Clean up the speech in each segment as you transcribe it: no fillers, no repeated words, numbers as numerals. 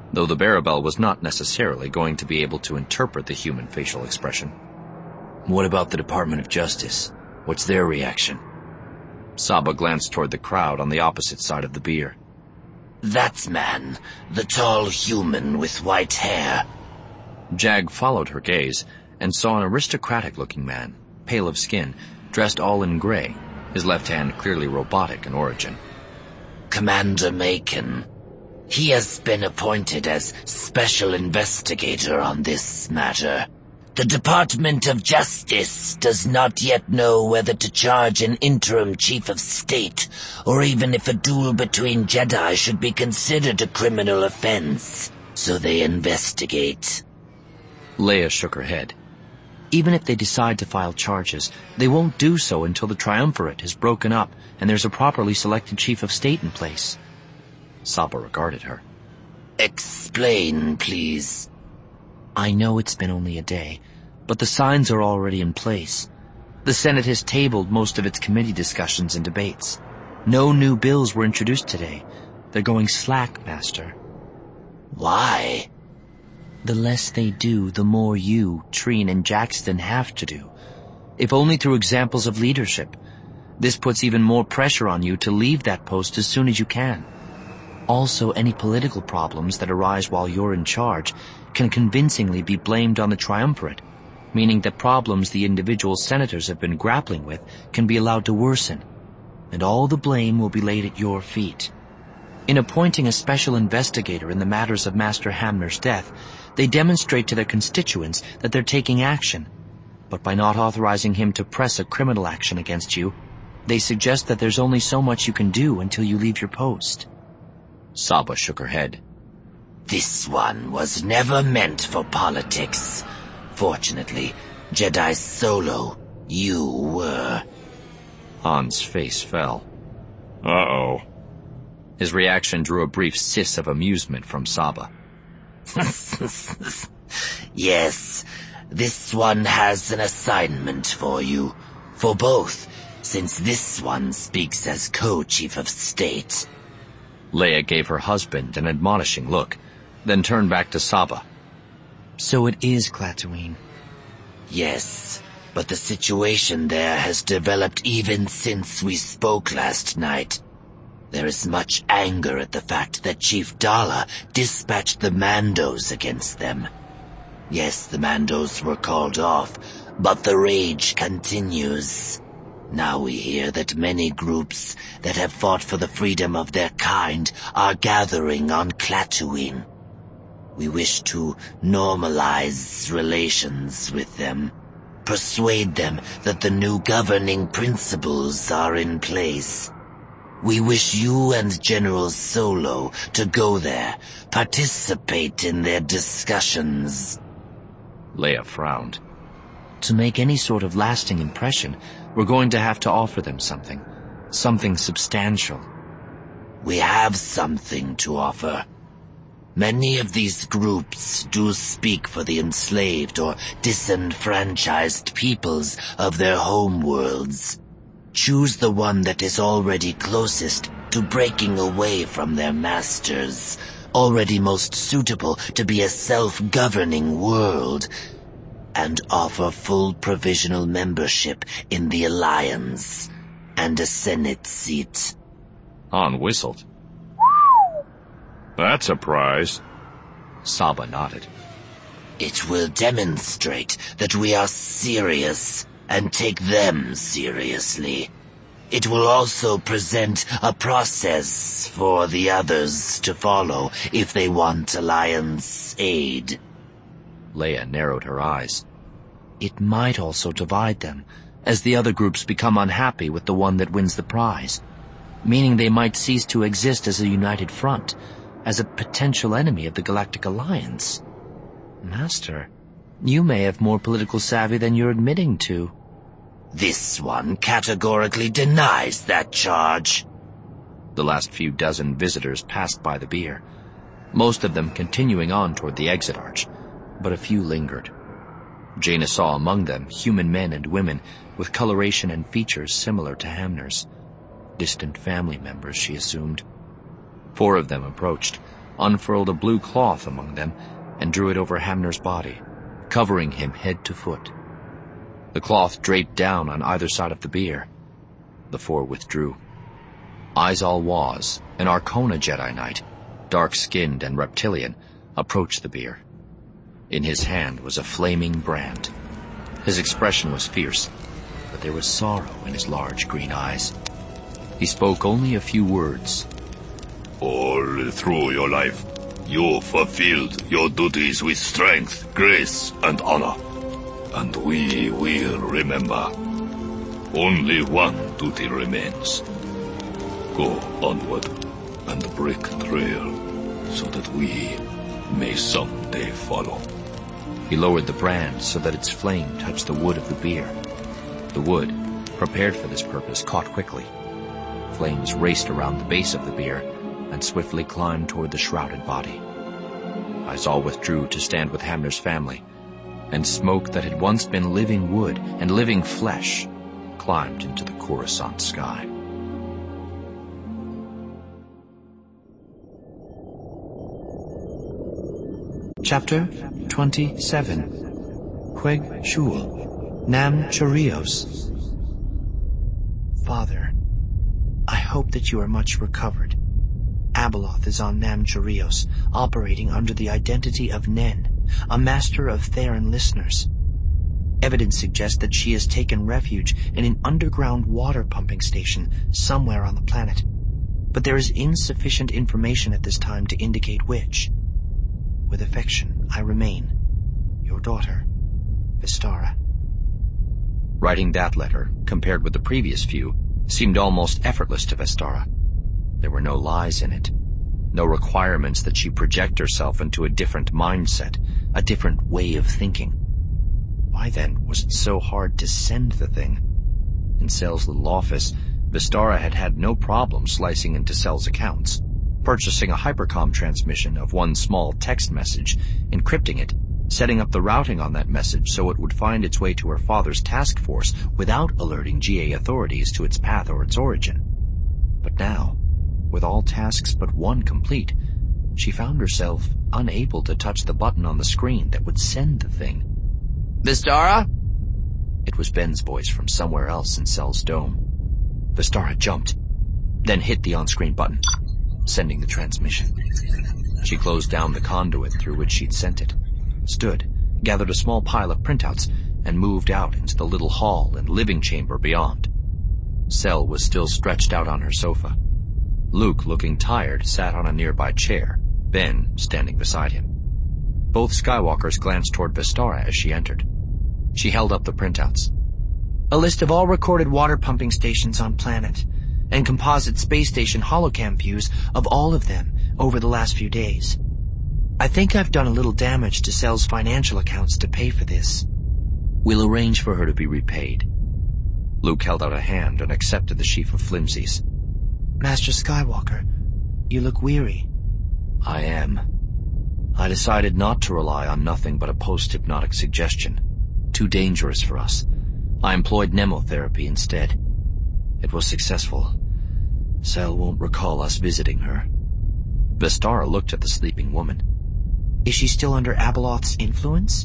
though the Barabel was not necessarily going to be able to interpret the human facial expression. What about the Department of Justice? What's their reaction? Saba glanced toward the crowd on the opposite side of the bier. That man, the tall human with white hair. Jag followed her gaze and saw an aristocratic-looking man, pale of skin, dressed all in gray, his left hand clearly robotic in origin. Commander Macon. He has been appointed as special investigator on this matter. The Department of Justice does not yet know whether to charge an interim chief of state, or even if a duel between Jedi should be considered a criminal offense, so they investigate. Leia shook her head. Even if they decide to file charges, they won't do so until the Triumvirate is broken up and there's a properly selected chief of state in place. Saba regarded her. Explain, please. I know it's been only a day, but the signs are already in place. The Senate has tabled most of its committee discussions and debates. No new bills were introduced today. They're going slack, Master. Why? The less they do, the more you, Treen, and Jackson have to do. If only through examples of leadership. This puts even more pressure on you to leave that post as soon as you can. Also, any political problems that arise while you're in charge can convincingly be blamed on the Triumvirate, meaning that problems the individual senators have been grappling with can be allowed to worsen, and all the blame will be laid at your feet. In appointing a special investigator in the matters of Master Hamner's death, they demonstrate to their constituents that they're taking action, but by not authorizing him to press a criminal action against you, they suggest that there's only so much you can do until you leave your post. Saba shook her head. This one was never meant for politics. Fortunately, Jedi Solo, you were. Han's face fell. Uh-oh. His reaction drew a brief hiss of amusement from Saba. Yes, this one has an assignment for you. For both, since this one speaks as co-chief of state. Leia gave her husband an admonishing look, then turned back to Saba. So it is Klaatuine. Yes, but the situation there has developed even since we spoke last night. There is much anger at the fact that Chief Dala dispatched the Mandos against them. Yes, the Mandos were called off, but the rage continues. Now we hear that many groups that have fought for the freedom of their kind are gathering on Klaatuine. We wish to normalize relations with them, persuade them that the new governing principles are in place. We wish you and General Solo to go there, participate in their discussions. Leia frowned. To make any sort of lasting impression, we're going to have to offer them something. Something substantial. We have something to offer. Many of these groups do speak for the enslaved or disenfranchised peoples of their home worlds. Choose the one that is already closest to breaking away from their masters, already most suitable to be a self-governing world, and offer full provisional membership in the Alliance and a Senate seat. Han whistled. That's a prize. Saba nodded. It will demonstrate that we are serious and take them seriously. It will also present a process for the others to follow if they want Alliance aid. Leia narrowed her eyes. It might also divide them, as the other groups become unhappy with the one that wins the prize, meaning they might cease to exist as a united front, as a potential enemy of the Galactic Alliance. Master, you may have more political savvy than you're admitting to. This one categorically denies that charge. The last few dozen visitors passed by the bier, most of them continuing on toward the exit arch, but a few lingered. Jaina saw among them human men and women with coloration and features similar to Hamner's. Distant family members, she assumed. 4 of them approached, unfurled a blue cloth among them and drew it over Hamner's body, covering him head to foot. The cloth draped down on either side of the bier. The four withdrew. Izal Waz, an Arcona Jedi Knight, dark-skinned and reptilian, approached the bier. In his hand was a flaming brand. His expression was fierce, but there was sorrow in his large green eyes. He spoke only a few words. All through your life, you fulfilled your duties with strength, grace, and honor. And we will remember. Only one duty remains. Go onward and break trail so that we may someday follow. He lowered the brand so that its flame touched the wood of the bier. The wood, prepared for this purpose, caught quickly. Flames raced around the base of the bier and swiftly climbed toward the shrouded body. Izal withdrew to stand with Hamner's family, and smoke that had once been living wood and living flesh climbed into the Coruscant sky. Chapter 27. Queg Shul, Nam Chorios. Father, I hope that you are much recovered. Abeloth is on Nam Chorios, operating under the identity of Nen, a master of Theran listeners. Evidence suggests that she has taken refuge in an underground water pumping station somewhere on the planet, but there is insufficient information at this time to indicate which. With affection, I remain, your daughter, Vestara. Writing that letter, compared with the previous few, seemed almost effortless to Vestara. There were no lies in it, no requirements that she project herself into a different mindset, a different way of thinking. Why then was it so hard to send the thing? In Cell's little office, Vestara had had no problem slicing into Cell's accounts, purchasing a hypercom transmission of one small text message, encrypting it, setting up the routing on that message so it would find its way to her father's task force without alerting GA authorities to its path or its origin. But now, with all tasks but one complete, she found herself unable to touch the button on the screen that would send the thing. "Vestara?" It was Ben's voice from somewhere else in Cell's dome. Vestara jumped, then hit the on-screen button, sending the transmission. She closed down the conduit through which she'd sent it, stood, gathered a small pile of printouts, and moved out into the little hall and living chamber beyond. Cell was still stretched out on her sofa. Luke, looking tired, sat on a nearby chair, Ben standing beside him. Both Skywalkers glanced toward Vestara as she entered. She held up the printouts. A list of all recorded water pumping stations on planet, and composite space station holocam views of all of them over the last few days. I think I've done a little damage to Cell's financial accounts to pay for this. We'll arrange for her to be repaid. Luke held out a hand and accepted the sheaf of flimsies. Master Skywalker, you look weary. I am. I decided not to rely on nothing but a post-hypnotic suggestion. Too dangerous for us. I employed nemotherapy instead. It was successful. Cell won't recall us visiting her. Vestara looked at the sleeping woman. Is she still under Abeloth's influence?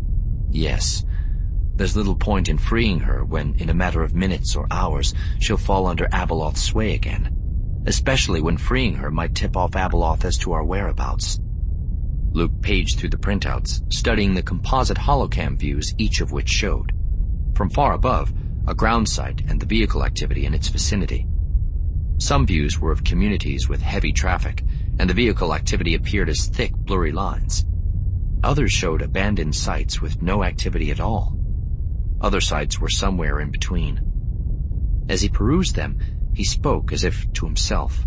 Yes. There's little point in freeing her when, in a matter of minutes or hours, she'll fall under Abeloth's sway again, especially when freeing her might tip off Abeloth as to our whereabouts. Luke paged through the printouts, studying the composite holocam views, each of which showed, from far above, a ground site and the vehicle activity in its vicinity. Some views were of communities with heavy traffic, and the vehicle activity appeared as thick, blurry lines. Others showed abandoned sites with no activity at all. Other sites were somewhere in between. As he perused them, he spoke as if to himself.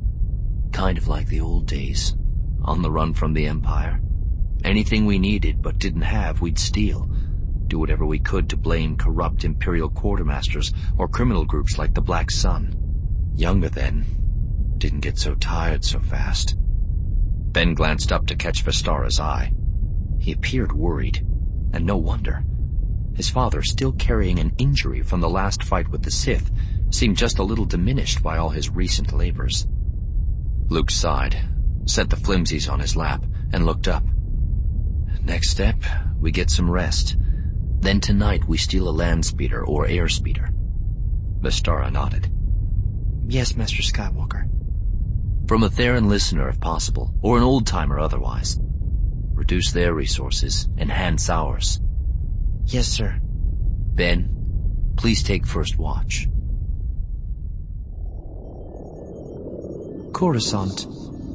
Kind of like the old days, on the run from the Empire. Anything we needed but didn't have, we'd steal. Do whatever we could to blame corrupt Imperial quartermasters or criminal groups like the Black Sun. Younger then, didn't get so tired so fast. Ben glanced up to catch Vestara's eye. He appeared worried, and no wonder. His father, still carrying an injury from the last fight with the Sith, seemed just a little diminished by all his recent labors. Luke sighed, set the flimsies on his lap, and looked up. Next step, we get some rest. Then tonight we steal a land speeder or air speeder. Vestara nodded. Yes, Master Skywalker. From a Theron listener if possible, or an old-timer otherwise. Reduce their resources, enhance ours. Yes, sir. Ben, please take first watch. Coruscant.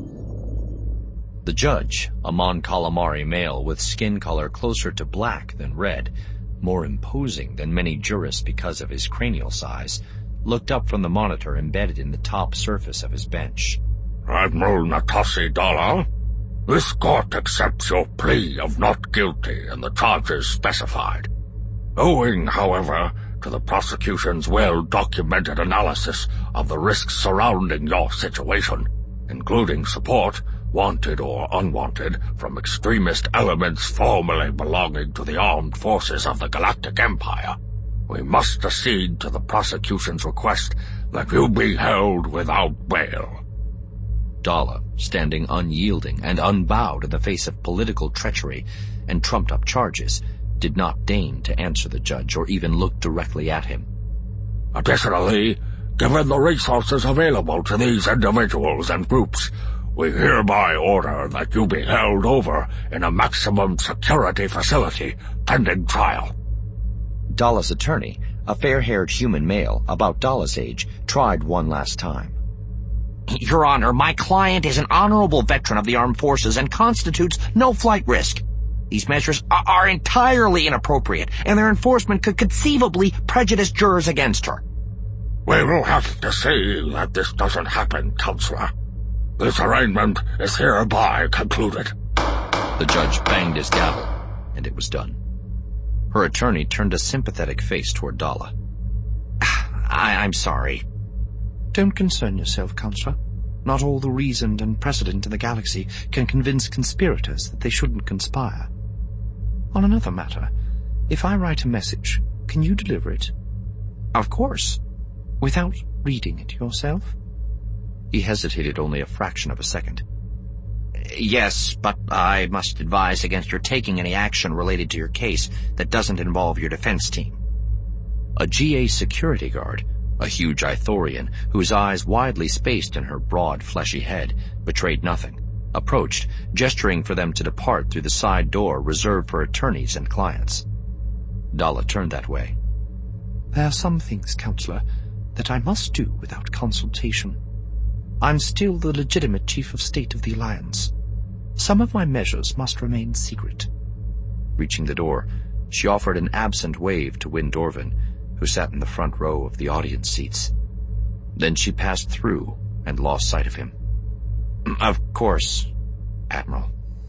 The judge, a Mon Calamari male with skin color closer to black than red, more imposing than many jurists because of his cranial size, looked up from the monitor embedded in the top surface of his bench. Admiral Natasi Dala, this court accepts your plea of not guilty in the charges specified. Owing, however, to the prosecution's well-documented analysis of the risks surrounding your situation, including support, wanted or unwanted, from extremist elements formerly belonging to the armed forces of the Galactic Empire, we must accede to the prosecution's request that you be held without bail. Dala, standing unyielding and unbowed in the face of political treachery and trumped-up charges, did not deign to answer the judge or even look directly at him. Additionally, given the resources available to these individuals and groups, we hereby order that you be held over in a maximum security facility pending trial. Dala's attorney, a fair-haired human male about Dala's age, tried one last time. Your Honor, my client is an honorable veteran of the armed forces and constitutes no flight risk. These measures are entirely inappropriate, and their enforcement could conceivably prejudice jurors against her. We will have to see that this doesn't happen, Counselor. This arraignment is hereby concluded. The judge banged his gavel, and it was done. Her attorney turned a sympathetic face toward Dala. I'm sorry. Don't concern yourself, Counselor. Not all the reasoned and precedent in the galaxy can convince conspirators that they shouldn't conspire. On another matter, if I write a message, can you deliver it? Of course. Without reading it yourself? He hesitated only a fraction of a second. Yes, but I must advise against your taking any action related to your case that doesn't involve your defense team. A GA security guard, a huge Ithorian whose eyes widely spaced in her broad, fleshy head, betrayed nothing, approached, gesturing for them to depart through the side door reserved for attorneys and clients. Dala turned that way. There are some things, Counselor, that I must do without consultation. I'm still the legitimate Chief of State of the Alliance. Some of my measures must remain secret. Reaching the door, she offered an absent wave to Wynn Dorvin, who sat in the front row of the audience seats. Then she passed through and lost sight of him. Of course, Admiral.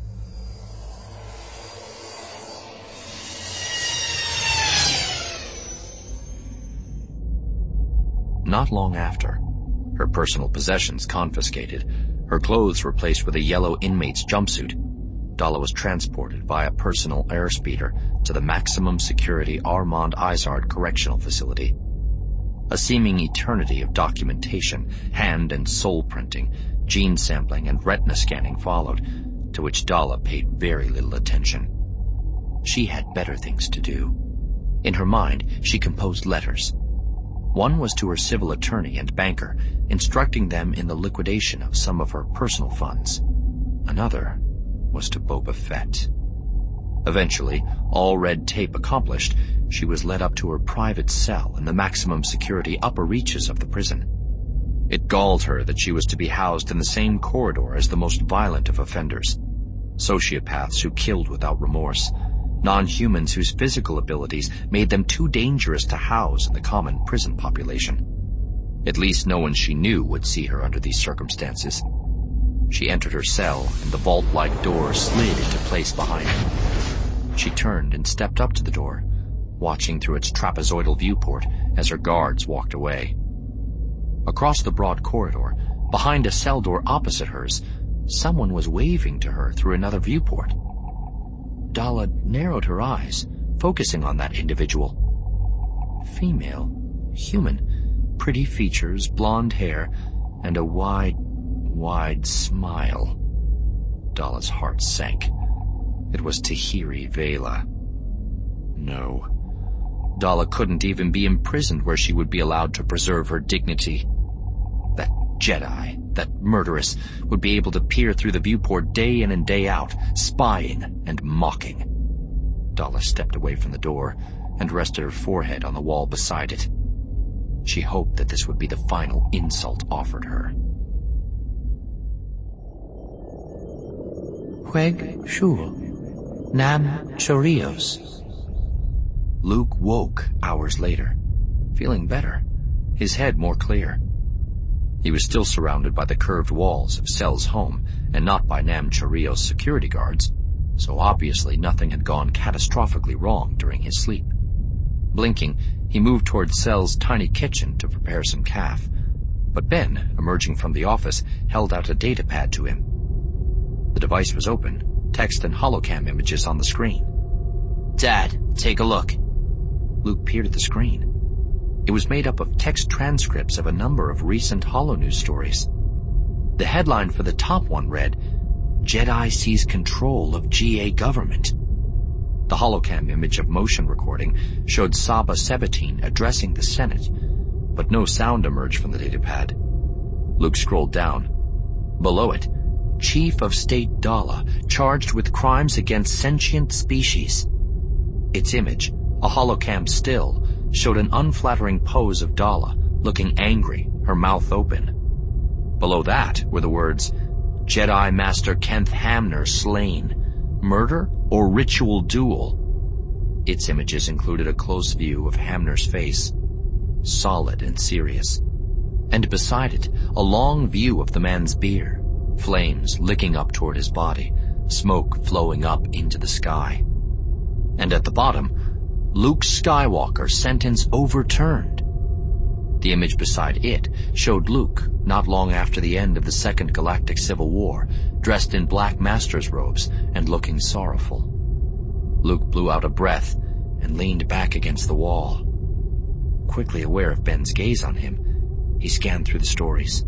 Not long after, her personal possessions confiscated, her clothes replaced with a yellow inmate's jumpsuit, Dala was transported via personal airspeeder to the maximum security Armand Izard Correctional Facility. A seeming eternity of documentation, hand and soul printing, gene sampling, and retina scanning followed, to which Dala paid very little attention. She had better things to do. In her mind, she composed letters. One was to her civil attorney and banker, instructing them in the liquidation of some of her personal funds. Another was to Boba Fett. Eventually, all red tape accomplished, she was led up to her private cell in the maximum security upper reaches of the prison. It galled her that she was to be housed in the same corridor as the most violent of offenders, sociopaths who killed without remorse, non-humans whose physical abilities made them too dangerous to house in the common prison population. At least no one she knew would see her under these circumstances. She entered her cell, and the vault-like door slid into place behind her. She turned and stepped up to the door, watching through its trapezoidal viewport as her guards walked away. Across the broad corridor, behind a cell door opposite hers, someone was waving to her through another viewport. Dala narrowed her eyes, focusing on that individual. Female, human, pretty features, blonde hair, and a wide smile. Dala's heart sank. It was Tahiri Vela. No. Dala couldn't even be imprisoned where she would be allowed to preserve her dignity. That Jedi, that murderess, would be able to peer through the viewport day in and day out, spying and mocking. Dala stepped away from the door and rested her forehead on the wall beside it. She hoped that this would be the final insult offered her. Hueg Shul, Nam Chorios. Luke woke hours later, feeling better, his head more clear. He was still surrounded by the curved walls of Sel's home and not by Nam Chorios' security guards, so obviously nothing had gone catastrophically wrong during his sleep. Blinking, he moved toward Sel's tiny kitchen to prepare some kaf, but Ben, emerging from the office, held out a datapad to him. The device was open, text and holocam images on the screen. Dad, take a look. Luke peered at the screen. It was made up of text transcripts of a number of recent HoloNews stories. The headline for the top one read, "Jedi Seize Control of GA Government." The holocam image of motion recording showed Saba Sabatine addressing the Senate, but no sound emerged from the datapad. Luke scrolled down. Below it, Chief of State Dala, charged with crimes against sentient species. Its image, a holocam still, showed an unflattering pose of Dala, looking angry, her mouth open. Below that were the words, "Jedi Master Kenth Hamner slain. Murder or ritual duel?" Its images included a close view of Hamner's face, solid and serious, and beside it, a long view of the man's beard, flames licking up toward his body, smoke flowing up into the sky. And at the bottom, Luke Skywalker sentence overturned. The image beside it showed Luke, not long after the end of the Second Galactic Civil War, dressed in Black Master's robes and looking sorrowful. Luke blew out a breath and leaned back against the wall. Quickly aware of Ben's gaze on him, he scanned through the stories.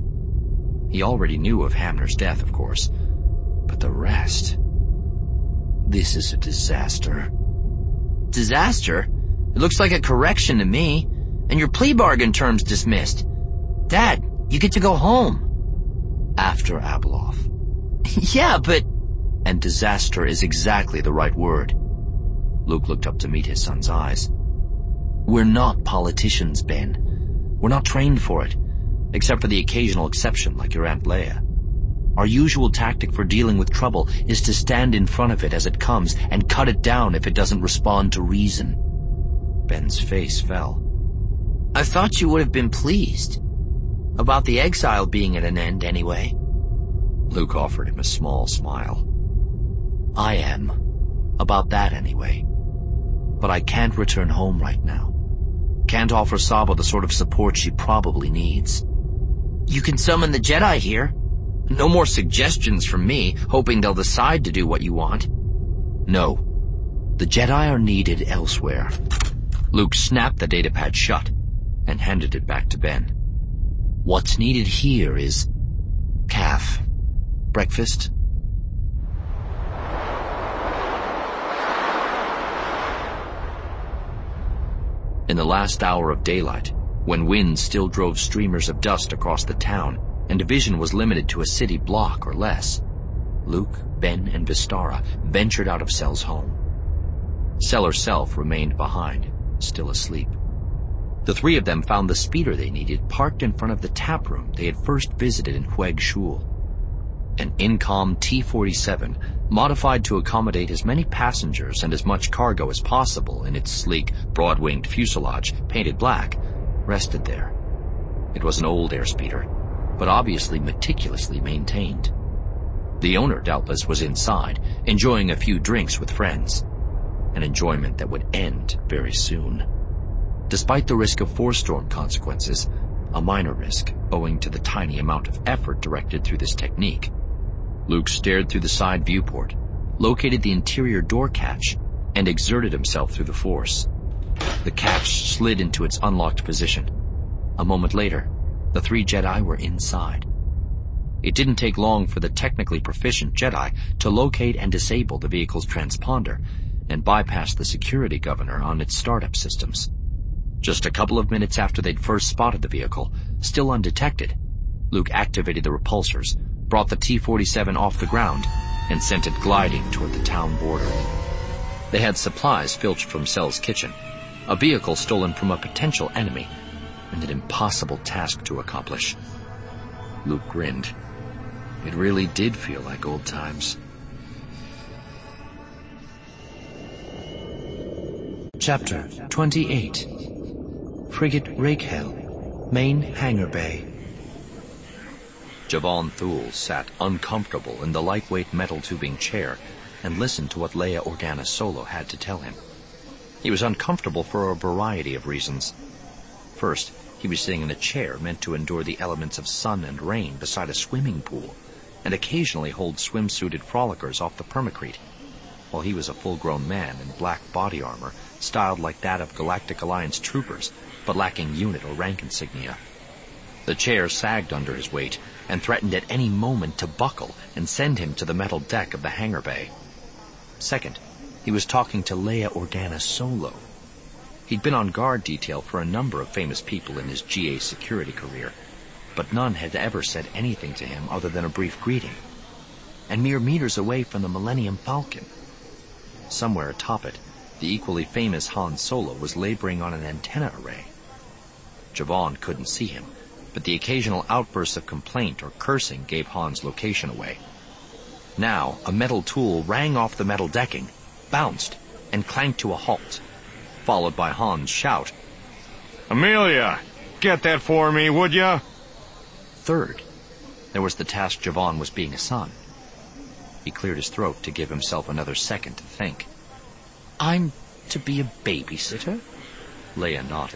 He already knew of Hamner's death, of course, but the rest... This is a disaster. Disaster? It looks like a correction to me, and your plea bargain terms dismissed. Dad, you get to go home. After Abeloth. Yeah, but... And disaster is exactly the right word. Luke looked up to meet his son's eyes. We're not politicians, Ben. We're not trained for it, except for the occasional exception like your Aunt Leia. Our usual tactic for dealing with trouble is to stand in front of it as it comes and cut it down if it doesn't respond to reason. Ben's face fell. I thought you would have been pleased. About the exile being at an end, anyway. Luke offered him a small smile. I am. About that, anyway. But I can't return home right now. Can't offer Saba the sort of support she probably needs. You can summon the Jedi here. No more suggestions from me, hoping they'll decide to do what you want. No. The Jedi are needed elsewhere. Luke snapped the datapad shut and handed it back to Ben. What's needed here is... kaf. Breakfast? In the last hour of daylight, when wind still drove streamers of dust across the town, and vision was limited to a city block or less, Luke, Ben, and Vistara ventured out of Sel's home. Sel herself remained behind, still asleep. The three of them found the speeder they needed parked in front of the tap room they had first visited in Hueg Shul. An Incom T-47, modified to accommodate as many passengers and as much cargo as possible in its sleek, broad-winged fuselage, painted black, rested there. It was an old airspeeder, but obviously meticulously maintained. The owner, doubtless, was inside, enjoying a few drinks with friends, an enjoyment that would end very soon. Despite the risk of force-storm consequences, a minor risk owing to the tiny amount of effort directed through this technique, Luke stared through the side viewport, located the interior door catch, and exerted himself through the force. The catch slid into its unlocked position. A moment later, the three Jedi were inside. It didn't take long for the technically proficient Jedi to locate and disable the vehicle's transponder and bypass the security governor on its startup systems. Just a couple of minutes after they'd first spotted the vehicle, still undetected, Luke activated the repulsors, brought the T-47 off the ground, and sent it gliding toward the town border. They had supplies filched from Cell's kitchen, a vehicle stolen from a potential enemy, and an impossible task to accomplish. Luke grinned. It really did feel like old times. Chapter 28. Frigate Raquel, Main Hangar Bay. Javon Thule sat uncomfortable in the lightweight metal tubing chair and listened to what Leia Organa Solo had to tell him. He was uncomfortable for a variety of reasons. First, he was sitting in a chair meant to endure the elements of sun and rain beside a swimming pool, and occasionally hold swimsuited frolickers off the permacrete, while he was a full-grown man in black body armor, styled like that of Galactic Alliance troopers, but lacking unit or rank insignia. The chair sagged under his weight and threatened at any moment to buckle and send him to the metal deck of the hangar bay. Second, he was talking to Leia Organa Solo. He'd been on guard detail for a number of famous people in his GA security career, but none had ever said anything to him other than a brief greeting. And mere meters away from the Millennium Falcon, somewhere atop it, the equally famous Han Solo was laboring on an antenna array. Javon couldn't see him, but the occasional outbursts of complaint or cursing gave Han's location away. Now, a metal tool rang off the metal decking, bounced, and clanked to a halt, followed by Han's shout, "Amelia, get that for me, would ya?" Third, there was the task Javon was being assigned. He cleared his throat to give himself another second to think. I'm to be a babysitter? Leia nodded.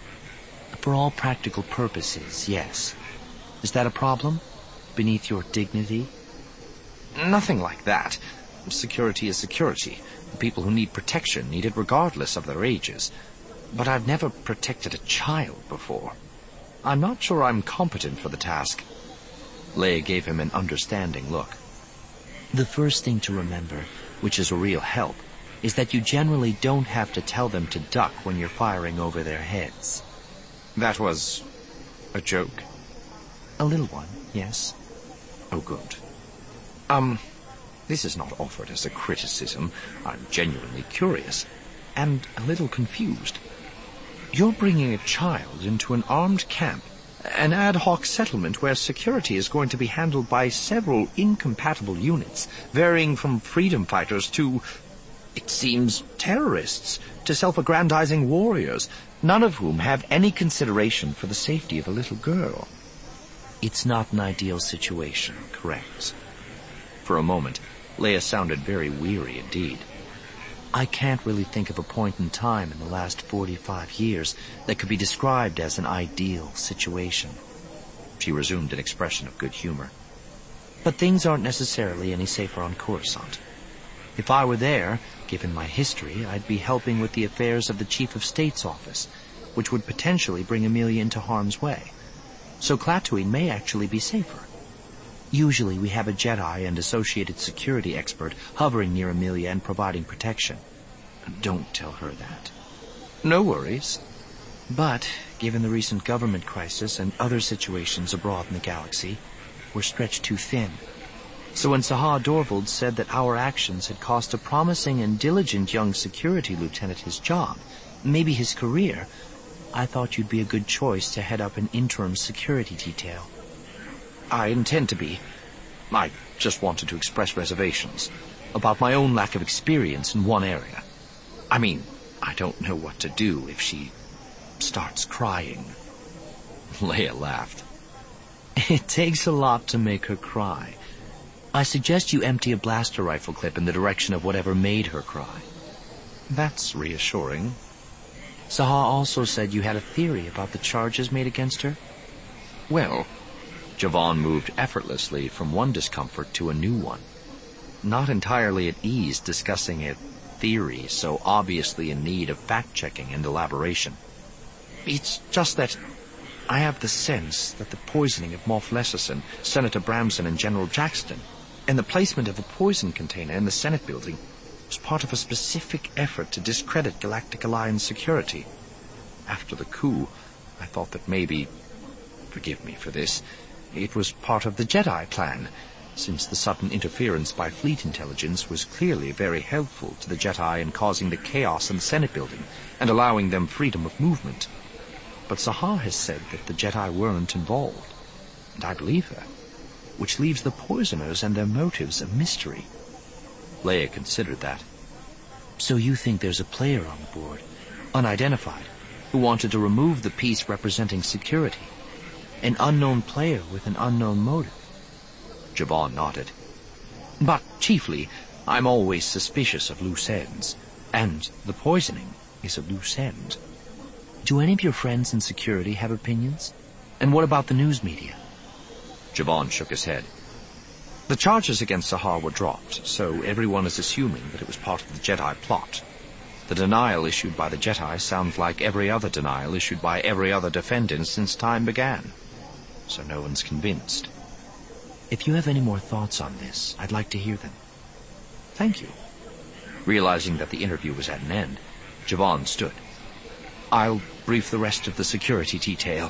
For all practical purposes, yes. Is that a problem? Beneath your dignity? Nothing like that. Security is security. People who need protection need it regardless of their ages. But I've never protected a child before. I'm not sure I'm competent for the task. Leia gave him an understanding look. The first thing to remember, which is a real help, is that you generally don't have to tell them to duck when you're firing over their heads. That was a joke? A little one, yes. Oh, good. This is not offered as a criticism. I'm genuinely curious, and a little confused. You're bringing a child into an armed camp, an ad hoc settlement where security is going to be handled by several incompatible units, varying from freedom fighters to, it seems, terrorists, to self-aggrandizing warriors, none of whom have any consideration for the safety of a little girl. It's not an ideal situation, correct? For a moment, Leia sounded very weary indeed. I can't really think of a point in time in the last 45 years that could be described as an ideal situation. She resumed an expression of good humor. But things aren't necessarily any safer on Coruscant. If I were there, given my history, I'd be helping with the affairs of the Chief of State's office, which would potentially bring Amelia into harm's way. So Klaatuin may actually be safer. Usually we have a Jedi and associated security expert hovering near Amelia and providing protection. Don't tell her that. No worries. But, given the recent government crisis and other situations abroad in the galaxy, we're stretched too thin. So when Saha Dorvald said that our actions had cost a promising and diligent young security lieutenant his job, maybe his career, I thought you'd be a good choice to head up an interim security detail. I intend to be. I just wanted to express reservations about my own lack of experience in one area. I mean, I don't know what to do if she starts crying. Leia laughed. It takes a lot to make her cry. I suggest you empty a blaster rifle clip in the direction of whatever made her cry. That's reassuring. Saha also said you had a theory about the charges made against her? Well, Javon moved effortlessly from one discomfort to a new one, not entirely at ease discussing a theory so obviously in need of fact-checking and elaboration. It's just that I have the sense that the poisoning of Moff Lesserson, Senator Bramson, and General Jackson, and the placement of a poison container in the Senate building was part of a specific effort to discredit Galactic Alliance security. After the coup, I thought that maybe, forgive me for this, it was part of the Jedi plan, since the sudden interference by fleet intelligence was clearly very helpful to the Jedi in causing the chaos in the Senate building and allowing them freedom of movement. But Sahar has said that the Jedi weren't involved, and I believe her, which leaves the poisoners and their motives a mystery. Leia considered that. So you think there's a player on the board, unidentified, who wanted to remove the piece representing security? An unknown player with an unknown motive? Javon nodded. But chiefly, I'm always suspicious of loose ends, and the poisoning is a loose end. Do any of your friends in security have opinions? And what about the news media? Javon shook his head. The charges against Sahar were dropped, so everyone is assuming that it was part of the Jedi plot. The denial issued by the Jedi sounds like every other denial issued by every other defendant since time began. So no one's convinced. If you have any more thoughts on this, I'd like to hear them. Thank you. Realizing that the interview was at an end, Javon stood. I'll brief the rest of the security detail.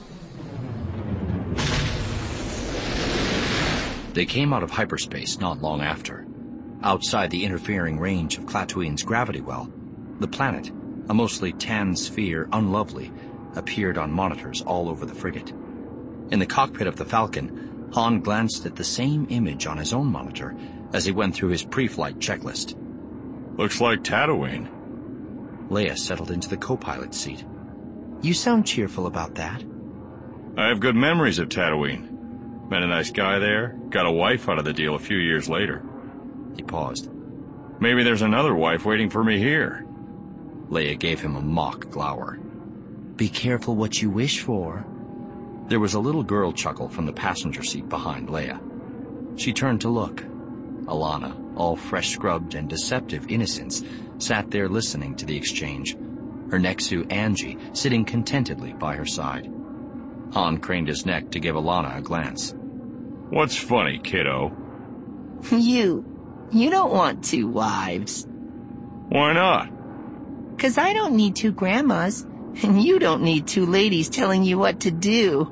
They came out of hyperspace not long after. Outside the interfering range of Klatooine's gravity well, the planet, a mostly tan sphere unlovely, appeared on monitors all over the frigate. In the cockpit of the Falcon, Han glanced at the same image on his own monitor as he went through his pre-flight checklist. Looks like Tatooine. Leia settled into the co-pilot seat. You sound cheerful about that. I have good memories of Tatooine. Met a nice guy there, got a wife out of the deal a few years later. He paused. Maybe there's another wife waiting for me here. Leia gave him a mock glower. Be careful what you wish for. There was a little girl chuckle from the passenger seat behind Leia. She turned to look. Alana, all fresh-scrubbed and deceptive innocence, sat there listening to the exchange, her Nexu Angie sitting contentedly by her side. Han craned his neck to give Alana a glance. What's funny, kiddo? You don't want 2 wives. Why not? 'Cause I don't need 2 grandmas, and you don't need 2 ladies telling you what to do.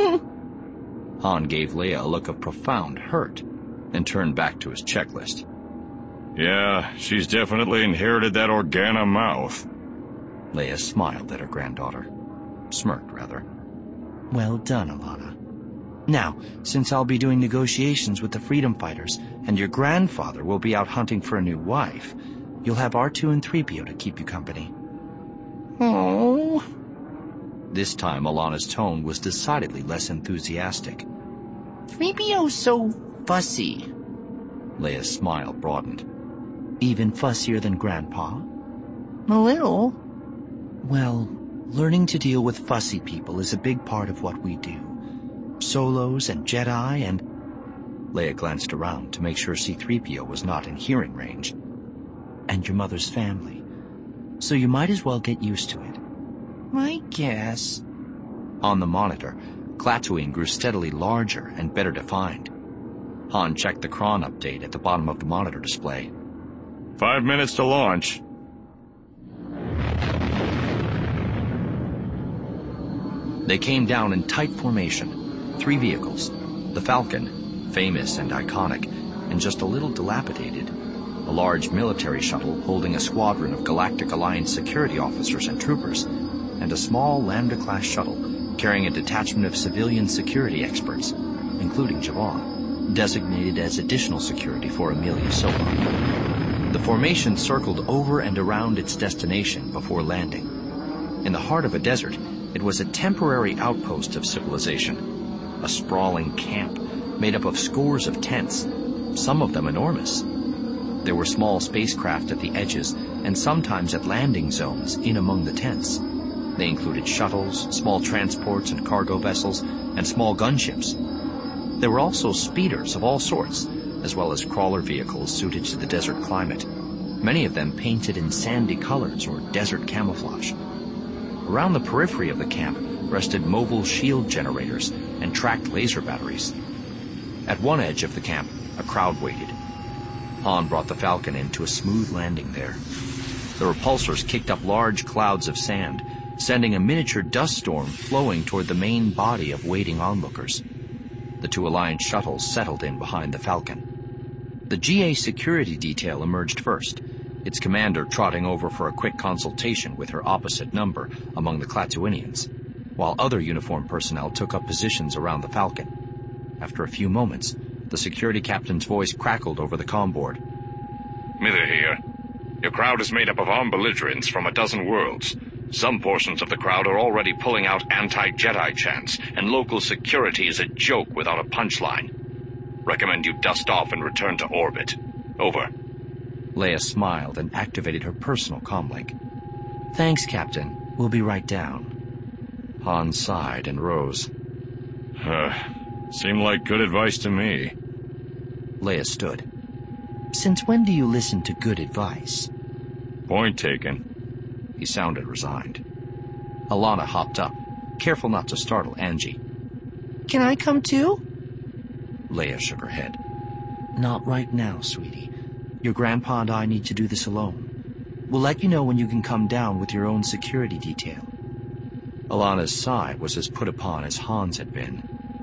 Han gave Leia a look of profound hurt and turned back to his checklist. Yeah, she's definitely inherited that Organa mouth. Leia smiled at her granddaughter. Smirked, rather. Well done, Alana. Now, since I'll be doing negotiations with the freedom fighters, and your grandfather will be out hunting for a new wife, you'll have R2 and 3PO to keep you company. Oh. This time, Alana's tone was decidedly less enthusiastic. 3PO's so fussy. Leia's smile broadened. Even fussier than Grandpa? A little. Well, learning to deal with fussy people is a big part of what we do. Solos and Jedi and... Leia glanced around to make sure C-3PO was not in hearing range. And your mother's family. So you might as well get used to it. I guess. On the monitor, Klatooine grew steadily larger and better defined. Han checked the cron update at the bottom of the monitor display. 5 minutes to launch. They came down in tight formation. 3 vehicles. The Falcon, famous and iconic, and just a little dilapidated. A large military shuttle holding a squadron of Galactic Alliance security officers and troopers, and a small Lambda-class shuttle carrying a detachment of civilian security experts, including Javon, designated as additional security for Amelia Solar. The formation circled over and around its destination before landing. In the heart of a desert, it was a temporary outpost of civilization, a sprawling camp made up of scores of tents, some of them enormous. There were small spacecraft at the edges and sometimes at landing zones in among the tents. They included shuttles, small transports and cargo vessels, and small gunships. There were also speeders of all sorts, as well as crawler vehicles suited to the desert climate, many of them painted in sandy colors or desert camouflage. Around the periphery of the camp rested mobile shield generators and tracked laser batteries. At one edge of the camp, a crowd waited. Han brought the Falcon in to a smooth landing there. The repulsors kicked up large clouds of sand, sending a miniature dust storm flowing toward the main body of waiting onlookers. The two Alliance shuttles settled in behind the Falcon. The GA security detail emerged first, its commander trotting over for a quick consultation with her opposite number among the Klatooinians, while other uniformed personnel took up positions around the Falcon. After a few moments, the security captain's voice crackled over the comm board. Mither here. Your crowd is made up of armed belligerents from a dozen worlds. Some portions of the crowd are already pulling out anti-Jedi chants, and local security is a joke without a punchline. Recommend you dust off and return to orbit. Over. Leia smiled and activated her personal comlink. Thanks, Captain. We'll be right down. Han sighed and rose. Seemed like good advice to me. Leia stood. Since when do you listen to good advice? Point taken. He sounded resigned. Alana hopped up, careful not to startle Angie. Can I come too? Leia shook her head. Not right now, sweetie. Your grandpa and I need to do this alone. We'll let you know when you can come down with your own security detail. Alana's sigh was as put upon as Han's had been.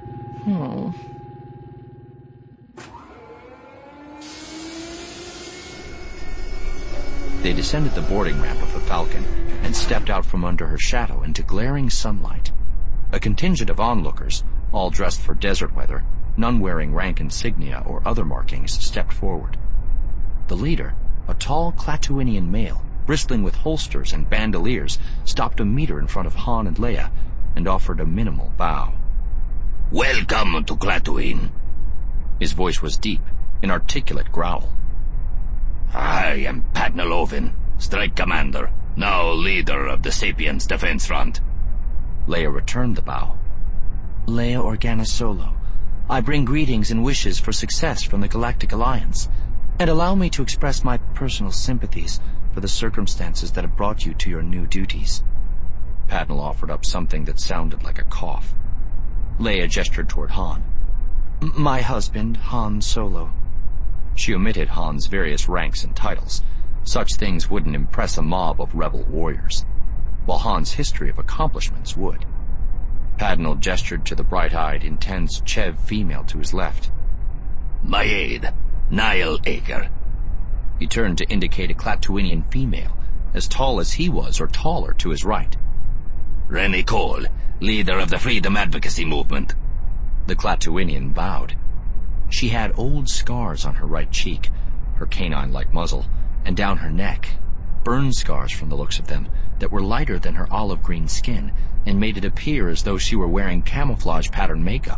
They descended the boarding ramp of the Falcon and stepped out from under her shadow into glaring sunlight. A contingent of onlookers, all dressed for desert weather, none wearing rank insignia or other markings, stepped forward. The leader, a tall Klatooinian male, bristling with holsters and bandoliers, stopped a meter in front of Han and Leia and offered a minimal bow. Welcome to Klatooine. His voice was deep, an articulate growl. I am Padnell Oven, Strike Commander, now leader of the Sapiens Defense Front. Leia returned the bow. Leia Organa Solo, I bring greetings and wishes for success from the Galactic Alliance, and allow me to express my personal sympathies for the circumstances that have brought you to your new duties. Padnell offered up something that sounded like a cough. Leia gestured toward Han. My husband, Han Solo. She omitted Han's various ranks and titles. Such things wouldn't impress a mob of rebel warriors, while Han's history of accomplishments would. Padnell gestured to the bright-eyed, intense Chev female to his left. My aide, Niall Acre. He turned to indicate a Klatooinian female, as tall as he was or taller to his right. Rennie Cole, leader of the Freedom Advocacy Movement. The Klatooinian bowed. She had old scars on her right cheek, her canine-like muzzle, and down her neck, burn scars from the looks of them that were lighter than her olive-green skin and made it appear as though she were wearing camouflage pattern makeup.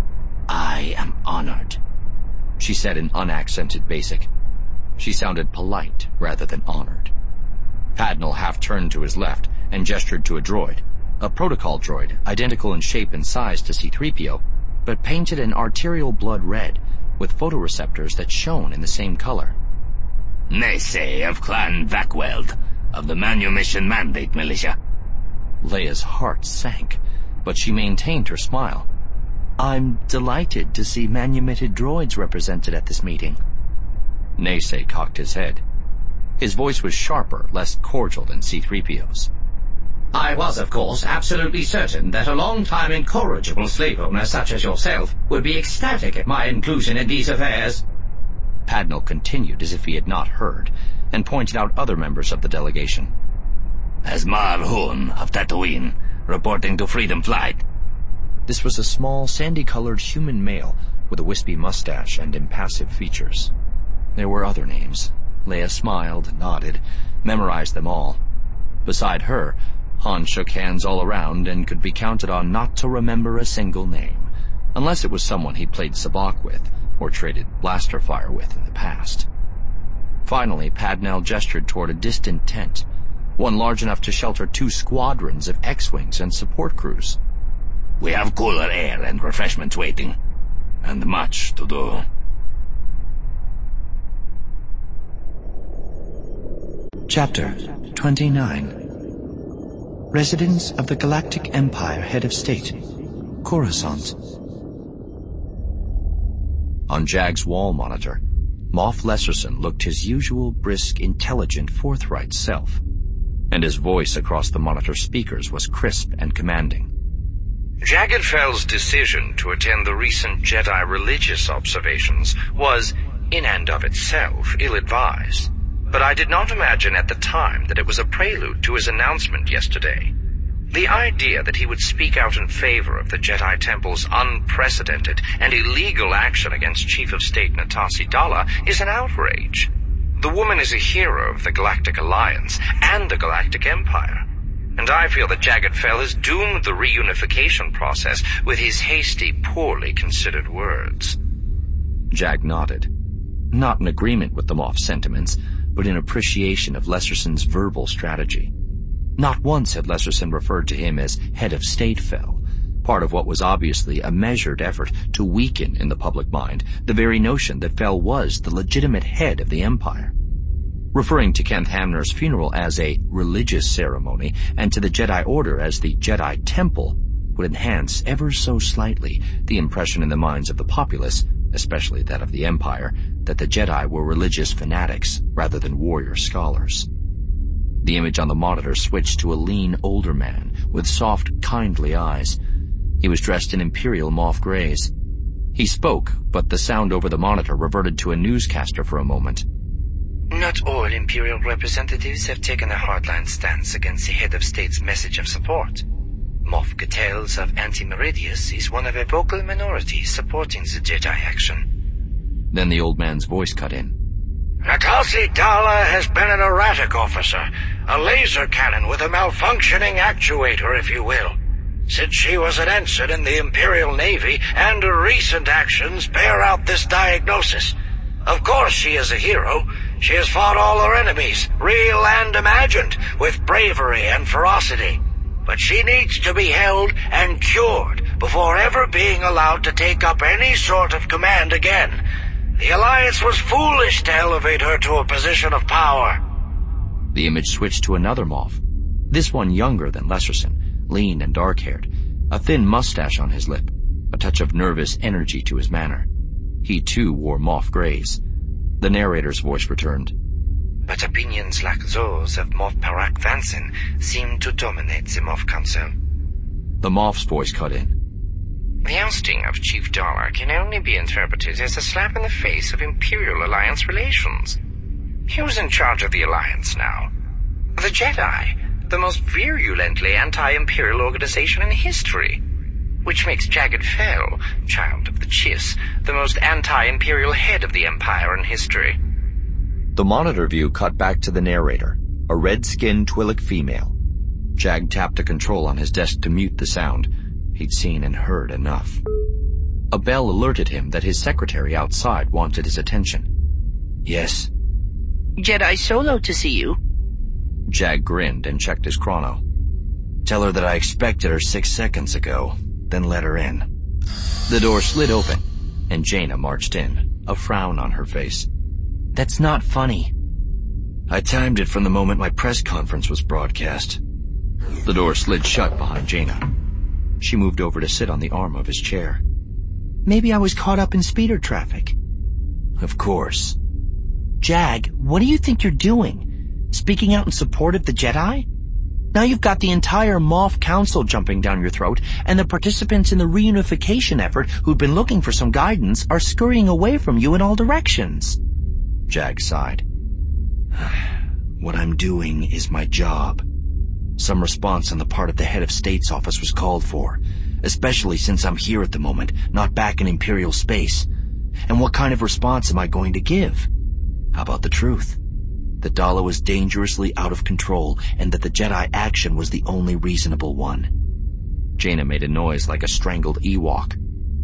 I am honored, she said in unaccented basic. She sounded polite rather than honored. Padnell half-turned to his left and gestured to a droid, a protocol droid, identical in shape and size to C-3PO, but painted an arterial blood red, with photoreceptors that shone in the same color. Naysay of Clan Vakweld, of the Manumission Mandate Militia. Leia's heart sank, but she maintained her smile. I'm delighted to see manumitted droids represented at this meeting. Naysay cocked his head. His voice was sharper, less cordial than C-3PO's. I was, of course, absolutely certain that a long-time incorrigible slave owner such as yourself would be ecstatic at my inclusion in these affairs. Padnell continued as if he had not heard, and pointed out other members of the delegation. Asmar Hun of Tatooine, reporting to Freedom Flight. This was a small, sandy-colored human male with a wispy mustache and impassive features. There were other names. Leia smiled, nodded, memorized them all. Beside her, Han shook hands all around and could be counted on not to remember a single name, unless it was someone he played sabacc with or traded blaster fire with in the past. Finally, Padnell gestured toward a distant tent, one large enough to shelter 2 squadrons of X-Wings and support crews. We have cooler air and refreshments waiting, and much to do. Chapter 29. Residence of the Galactic Empire, Head of State, Coruscant. On Jag's wall monitor, Moff Lesserson looked his usual brisk, intelligent, forthright self, and his voice across the monitor speakers was crisp and commanding. Jagged Fell's decision to attend the recent Jedi religious observations was, in and of itself, ill-advised, but I did not imagine at the time that it was a prelude to his announcement yesterday. The idea that he would speak out in favor of the Jedi Temple's unprecedented and illegal action against Chief of State Natasi Dalla is an outrage. The woman is a hero of the Galactic Alliance and the Galactic Empire, and I feel that Jagged Fell has doomed the reunification process with his hasty, poorly considered words. Jag nodded, not in agreement with the Moff's sentiments, but in appreciation of Lesserson's verbal strategy. Not once had Lesserson referred to him as head of state Fell, part of what was obviously a measured effort to weaken in the public mind the very notion that Fell was the legitimate head of the Empire. Referring to Kent Hamner's funeral as a religious ceremony and to the Jedi Order as the Jedi Temple would enhance ever so slightly the impression in the minds of the populace, especially that of the Empire, that the Jedi were religious fanatics rather than warrior scholars. The image on the monitor switched to a lean, older man with soft, kindly eyes. He was dressed in Imperial moff grays. He spoke, but the sound over the monitor reverted to a newscaster for a moment. Not all Imperial representatives have taken a hardline stance against the head of state's message of support. Moff Gatels of Anti-Meridius is one of a vocal minority supporting the Jedi action. Then the old man's voice cut in. Natasi Dalla has been an erratic officer, a laser cannon with a malfunctioning actuator, if you will. Since she was an ensign in the Imperial Navy, and her recent actions bear out this diagnosis. Of course she is a hero. She has fought all her enemies, real and imagined, with bravery and ferocity. But she needs to be held and cured before ever being allowed to take up any sort of command again. The Alliance was foolish to elevate her to a position of power. The image switched to another Moff, this one younger than Lesserson, lean and dark-haired, a thin mustache on his lip, a touch of nervous energy to his manner. He too wore moff grays. The narrator's voice returned. But opinions like those of Moff Parak Vanson seem to dominate the Moff Council. The Moff's voice cut in. The ousting of Chief Dalla can only be interpreted as a slap in the face of Imperial Alliance relations. Who's in charge of the Alliance now? The Jedi, the most virulently anti-Imperial organization in history, which makes Jagged Fell, child of the Chiss, the most anti-Imperial head of the Empire in history. The monitor view cut back to the narrator, a red-skinned Twi'lek female. Jag tapped a control on his desk to mute the sound. He'd seen and heard enough. A bell alerted him that his secretary outside wanted his attention. Yes? Jedi Solo to see you. Jag grinned and checked his chrono. Tell her that I expected her 6 seconds ago, then let her in. The door slid open, and Jaina marched in, a frown on her face. That's not funny. I timed it from the moment my press conference was broadcast. The door slid shut behind Jaina. She moved over to sit on the arm of his chair. Maybe I was caught up in speeder traffic. Of course. Jag, what do you think you're doing? Speaking out in support of the Jedi? Now you've got the entire Moff Council jumping down your throat, and the participants in the reunification effort who've been looking for some guidance are scurrying away from you in all directions. Jag sighed. What I'm doing is my job. Some response on the part of the head of state's office was called for, especially since I'm here at the moment, not back in Imperial space. And what kind of response am I going to give? How about the truth? That Dalla was dangerously out of control, and that the Jedi action was the only reasonable one. Jaina made a noise like a strangled Ewok.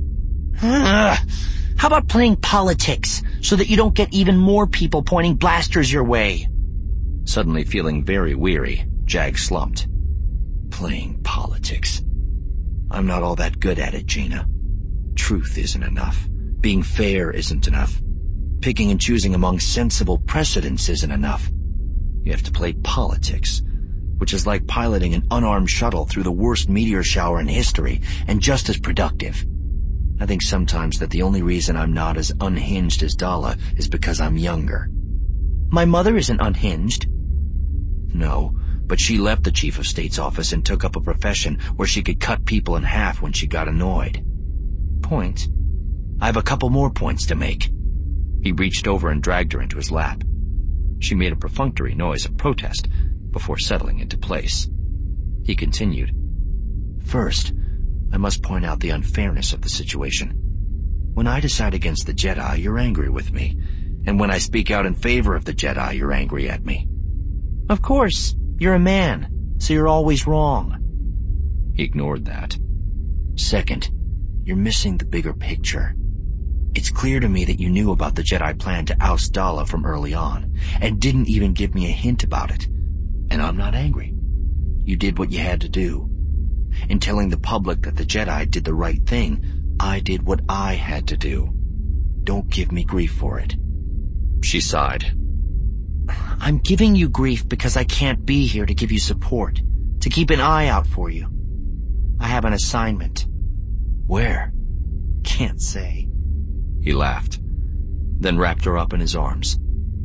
How about playing politics, so that you don't get even more people pointing blasters your way? Suddenly feeling very weary, Jag slumped. Playing politics. I'm not all that good at it, Jaina. Truth isn't enough. Being fair isn't enough. Picking and choosing among sensible precedents isn't enough. You have to play politics. which is like piloting an unarmed shuttle through the worst meteor shower in history, and just as productive. I think sometimes that the only reason I'm not as unhinged as Dala is because I'm younger. My mother isn't unhinged. No, but she left the Chief of State's office and took up a profession where she could cut people in half when she got annoyed. Point? I have a couple more points to make. He reached over and dragged her into his lap. She made a perfunctory noise of protest before settling into place. He continued. First, I must point out the unfairness of the situation. When I decide against the Jedi, you're angry with me. And when I speak out in favor of the Jedi, you're angry at me. Of course, you're a man, so you're always wrong. He ignored that. Second, you're missing the bigger picture. It's clear to me that you knew about the Jedi plan to oust Dala from early on, and didn't even give me a hint about it. And I'm not angry. You did what you had to do. In telling the public that the Jedi did the right thing, I did what I had to do. Don't give me grief for it. She sighed. I'm giving you grief because I can't be here to give you support, to keep an eye out for you. I have an assignment. Where? Can't say. He laughed, then wrapped her up in his arms.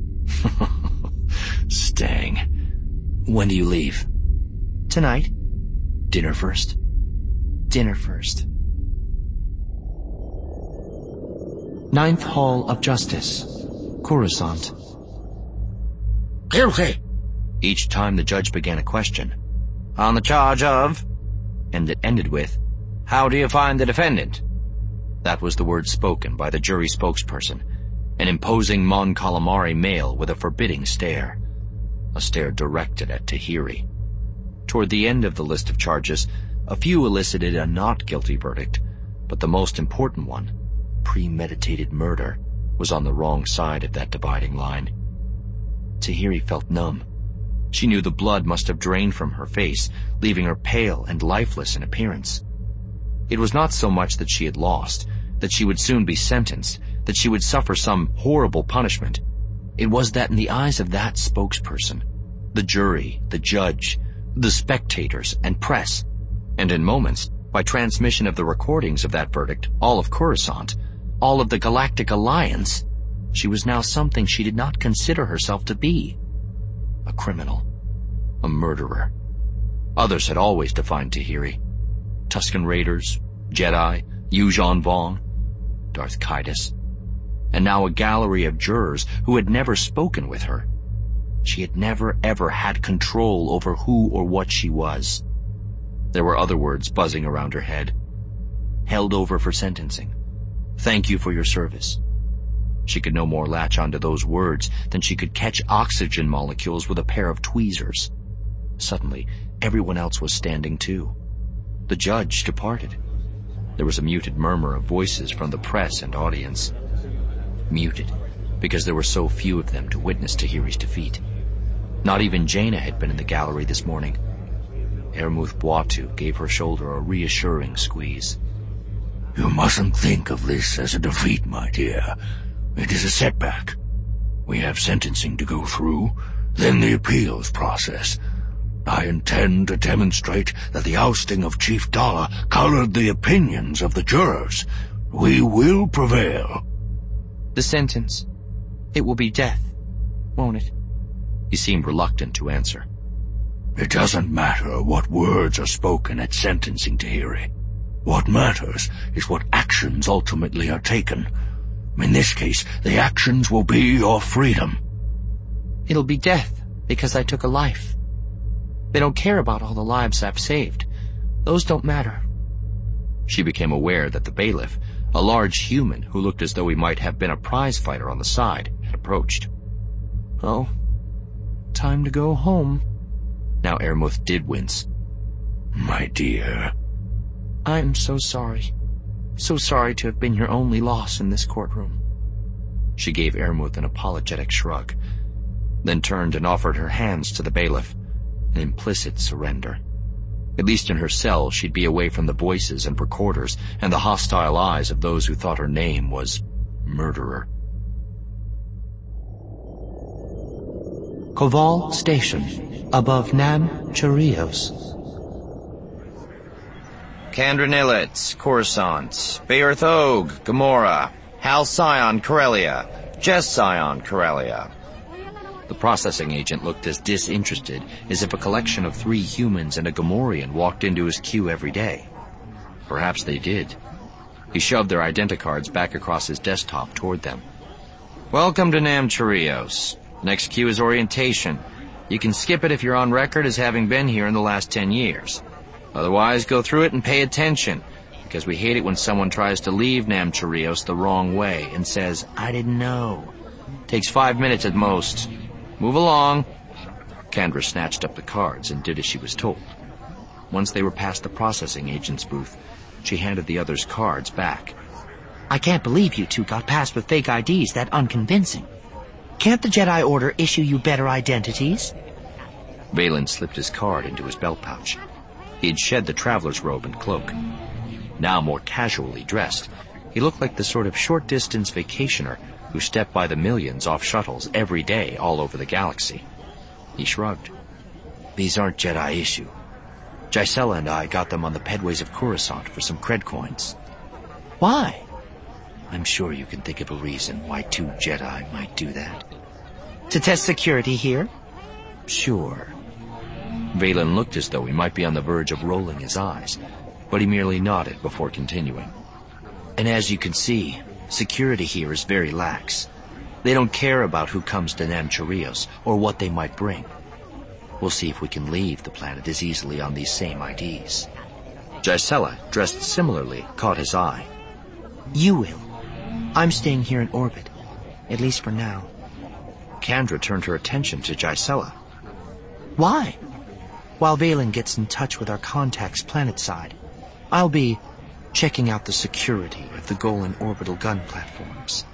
Stang. When do you leave? Tonight. Dinner first? Dinner first. Ninth Hall of Justice, Coruscant. Guilty. Each time the judge began a question. On the charge of... And it ended with, how do you find the defendant? That was the word spoken by the jury spokesperson, an imposing Mon Calamari male with a forbidding stare. A stare directed at Tahiri. Toward the end of the list of charges, a few elicited a not guilty verdict, but the most important one, premeditated murder, was on the wrong side of that dividing line. Tahiri felt numb. She knew the blood must have drained from her face, leaving her pale and lifeless in appearance. It was not so much that she had lost, that she would soon be sentenced, that she would suffer some horrible punishment. It was that in the eyes of that spokesperson, the jury, the judge, the spectators, and press, and in moments, by transmission of the recordings of that verdict, all of Coruscant, all of the Galactic Alliance, she was now something she did not consider herself to be. A criminal. A murderer. Others had always defined Tahiri. Tusken Raiders, Jedi, Yuuzhan Vong, Darth Caedus, and now a gallery of jurors who had never spoken with her. She had never ever had control over who or what she was. There were other words buzzing around her head. Held over for sentencing. Thank you for your service. She could no more latch onto those words than she could catch oxygen molecules with a pair of tweezers. Suddenly, everyone else was standing too. The judge departed. There was a muted murmur of voices from the press and audience. Muted, because there were so few of them to witness Tahiri's defeat. Not even Jaina had been in the gallery this morning. Ermuth Boatu gave her shoulder a reassuring squeeze. You mustn't think of this as a defeat, my dear. It is a setback. We have sentencing to go through, then the appeals process. I intend to demonstrate that the ousting of Chief Dala colored the opinions of the jurors. We will prevail. The sentence. It will be death, won't it? He seemed reluctant to answer. It doesn't matter what words are spoken at sentencing, Tahiri. What matters is what actions ultimately are taken. In this case, the actions will be your freedom. It'll be death, because I took a life. They don't care about all the lives I've saved. Those don't matter. She became aware that the bailiff, a large human who looked as though he might have been a prize fighter on the side, had approached. Oh, time to go home. Now Ermuth did wince. My dear. I'm so sorry. So sorry to have been your only loss in this courtroom. She gave Ermuth an apologetic shrug, then turned and offered her hands to the bailiff, an implicit surrender. At least in her cell, she'd be away from the voices and recorders and the hostile eyes of those who thought her name was murderer. Koval Station, above Nam Chirios. Kandra Nilitz, Coruscant, Baerth Og, Gamora, Halcyon, Corellia, Jess Scion, Corellia. The processing agent looked as disinterested as if a collection of 3 humans and a Gamorrean walked into his queue every day. Perhaps they did. He shoved their identicards back across his desktop toward them. Welcome to Nam Chirios. Next queue is orientation. You can skip it if you're on record as having been here in the last 10 years. Otherwise, go through it and pay attention, because we hate it when someone tries to leave Nam Chirios the wrong way and says, "I didn't know." Takes 5 minutes at most. Move along. Kandra snatched up the cards and did as she was told. Once they were past the processing agent's booth, she handed the others' cards back. I can't believe you two got past with fake IDs that unconvincing. Can't the Jedi Order issue you better identities? Valen slipped his card into his belt pouch. He had shed the traveler's robe and cloak. Now more casually dressed, he looked like the sort of short-distance vacationer who stepped by the millions off shuttles every day all over the galaxy. He shrugged. These aren't Jedi issue. Gisela and I got them on the pedways of Coruscant for some cred coins. Why? I'm sure you can think of a reason why 2 Jedi might do that. To test security here? Sure. Valen looked as though he might be on the verge of rolling his eyes, but he merely nodded before continuing. And as you can see, security here is very lax. They don't care about who comes to Nam Chirios or what they might bring. We'll see if we can leave the planet as easily on these same IDs. Gisela, dressed similarly, caught his eye. You will. I'm staying here in orbit, at least for now. Kandra turned her attention to Gisela. Why? While Valen gets in touch with our contacts planetside, I'll be checking out the security of the Golan orbital gun platforms.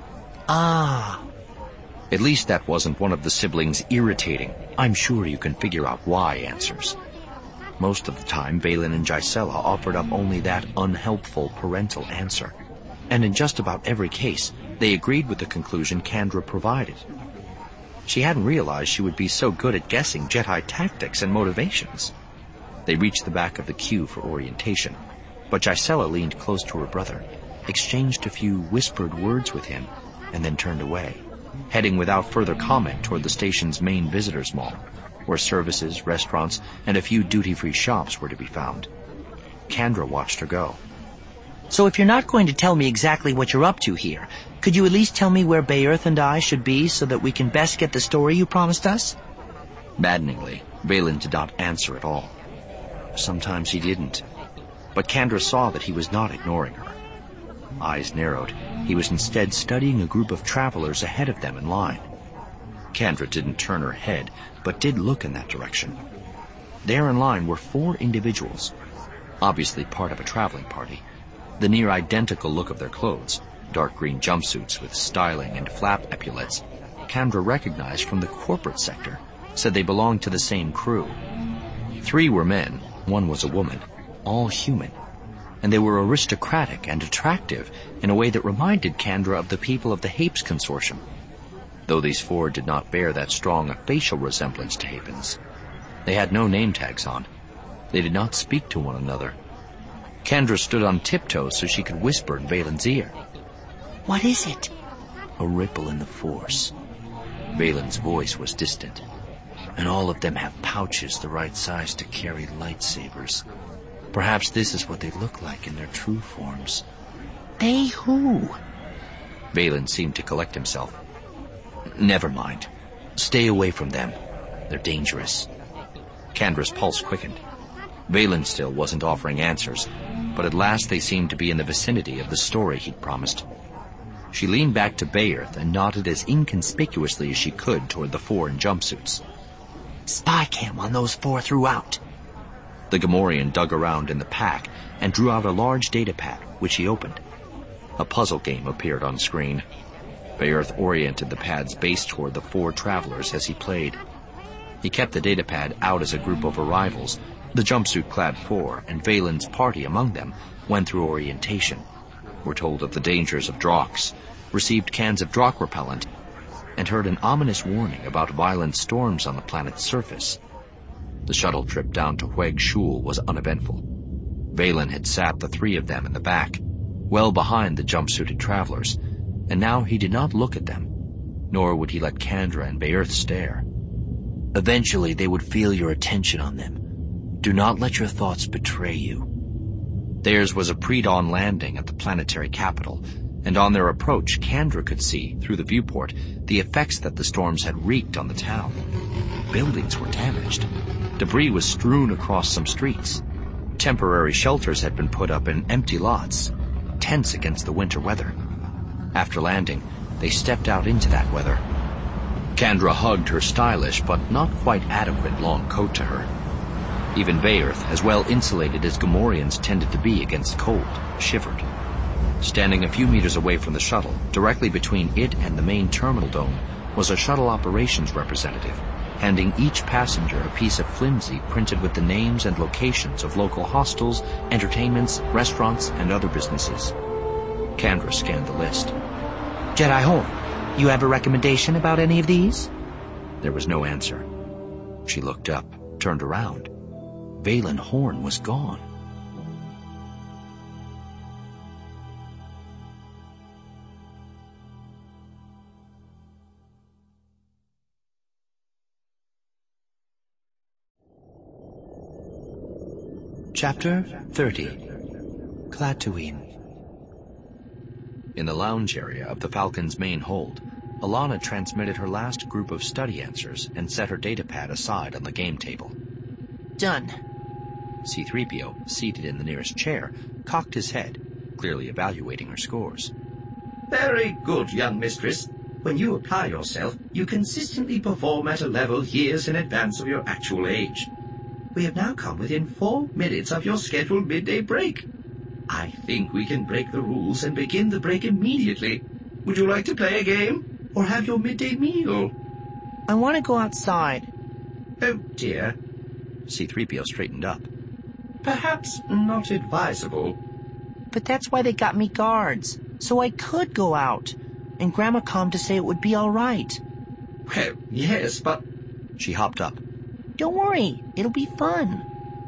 Ah. At least that wasn't one of the siblings' irritating, "I'm sure you can figure out why" answers. Most of the time, Valen and Gisela offered up only that unhelpful parental answer. And in just about every case, they agreed with the conclusion Kandra provided. She hadn't realized she would be so good at guessing Jedi tactics and motivations. They reached the back of the queue for orientation, but Gisela leaned close to her brother, exchanged a few whispered words with him, and then turned away, heading without further comment toward the station's main visitors' mall, where services, restaurants, and a few duty-free shops were to be found. Kandra watched her go. So if you're not going to tell me exactly what you're up to here, could you at least tell me where Baerth and I should be so that we can best get the story you promised us? Maddeningly, Valen did not answer at all. Sometimes he didn't. But Kandra saw that he was not ignoring her. Eyes narrowed, he was instead studying a group of travelers ahead of them in line. Kandra didn't turn her head, but did look in that direction. There in line were 4 individuals, obviously part of a traveling party. The near-identical look of their clothes, dark green jumpsuits with styling and flap epaulets, Kandra recognized from the corporate sector, said they belonged to the same crew. 3 were men, 1 was a woman, all human, and they were aristocratic and attractive in a way that reminded Kandra of the people of the Hapes Consortium, though these 4 did not bear that strong a facial resemblance to Hapens. They had no name tags on. They did not speak to one another. Kandra stood on tiptoe so she could whisper in Valen's ear. What is it? A ripple in the Force. Valen's voice was distant. And all of them have pouches the right size to carry lightsabers. Perhaps this is what they look like in their true forms. They who? Valen seemed to collect himself. Never mind. Stay away from them. They're dangerous. Kandra's pulse quickened. Valen still wasn't offering answers, but at last they seemed to be in the vicinity of the story he'd promised. She leaned back to Baerth and nodded as inconspicuously as she could toward the 4 in jumpsuits. Spy cam on those 4 throughout. The Gamorrean dug around in the pack and drew out a large datapad, which he opened. A puzzle game appeared on screen. Baerth oriented the pad's base toward the 4 travelers as he played. He kept the datapad out as a group of arrivals. The jumpsuit-clad 4 and Valen's party among them went through orientation, were told of the dangers of Drox, received cans of Drock repellent, and heard an ominous warning about violent storms on the planet's surface. The shuttle trip down to Hueg Shul was uneventful. Valen had sat the three of them in the back, well behind the jumpsuited travelers, and now he did not look at them, nor would he let Kandra and Beirth stare. Eventually they would feel your attention on them. Do not let your thoughts betray you. Theirs was a pre-dawn landing at the planetary capital, and on their approach, Kandra could see, through the viewport, the effects that the storms had wreaked on the town. Buildings were damaged. Debris was strewn across some streets. Temporary shelters had been put up in empty lots, tense against the winter weather. After landing, they stepped out into that weather. Kandra hugged her stylish but not quite adequate long coat to her. Even Beirth, as well insulated as Gamorreans tended to be against cold, shivered. Standing a few meters away from the shuttle, directly between it and the main terminal dome, was a shuttle operations representative, handing each passenger a piece of flimsy printed with the names and locations of local hostels, entertainments, restaurants, and other businesses. Kandra scanned the list. Jedi Horn, you have a recommendation about any of these? There was no answer. She looked up, turned around. Valen Horn was gone. Chapter 30. Klatooine. In the lounge area of the Falcon's main hold, Alana transmitted her last group of study answers and set her datapad aside on the game table. Done. C-3PO, seated in the nearest chair, cocked his head, clearly evaluating her scores. Very good, young mistress. When you apply yourself, you consistently perform at a level years in advance of your actual age. We have now come within 4 minutes of your scheduled midday break. I think we can break the rules and begin the break immediately. Would you like to play a game, or have your midday meal? I want to go outside. Oh, dear. C-3PO straightened up. Perhaps not advisable. But that's why they got me guards, so I could go out. And Grandma called to say it would be all right. Well, yes, but... She hopped up. Don't worry, it'll be fun.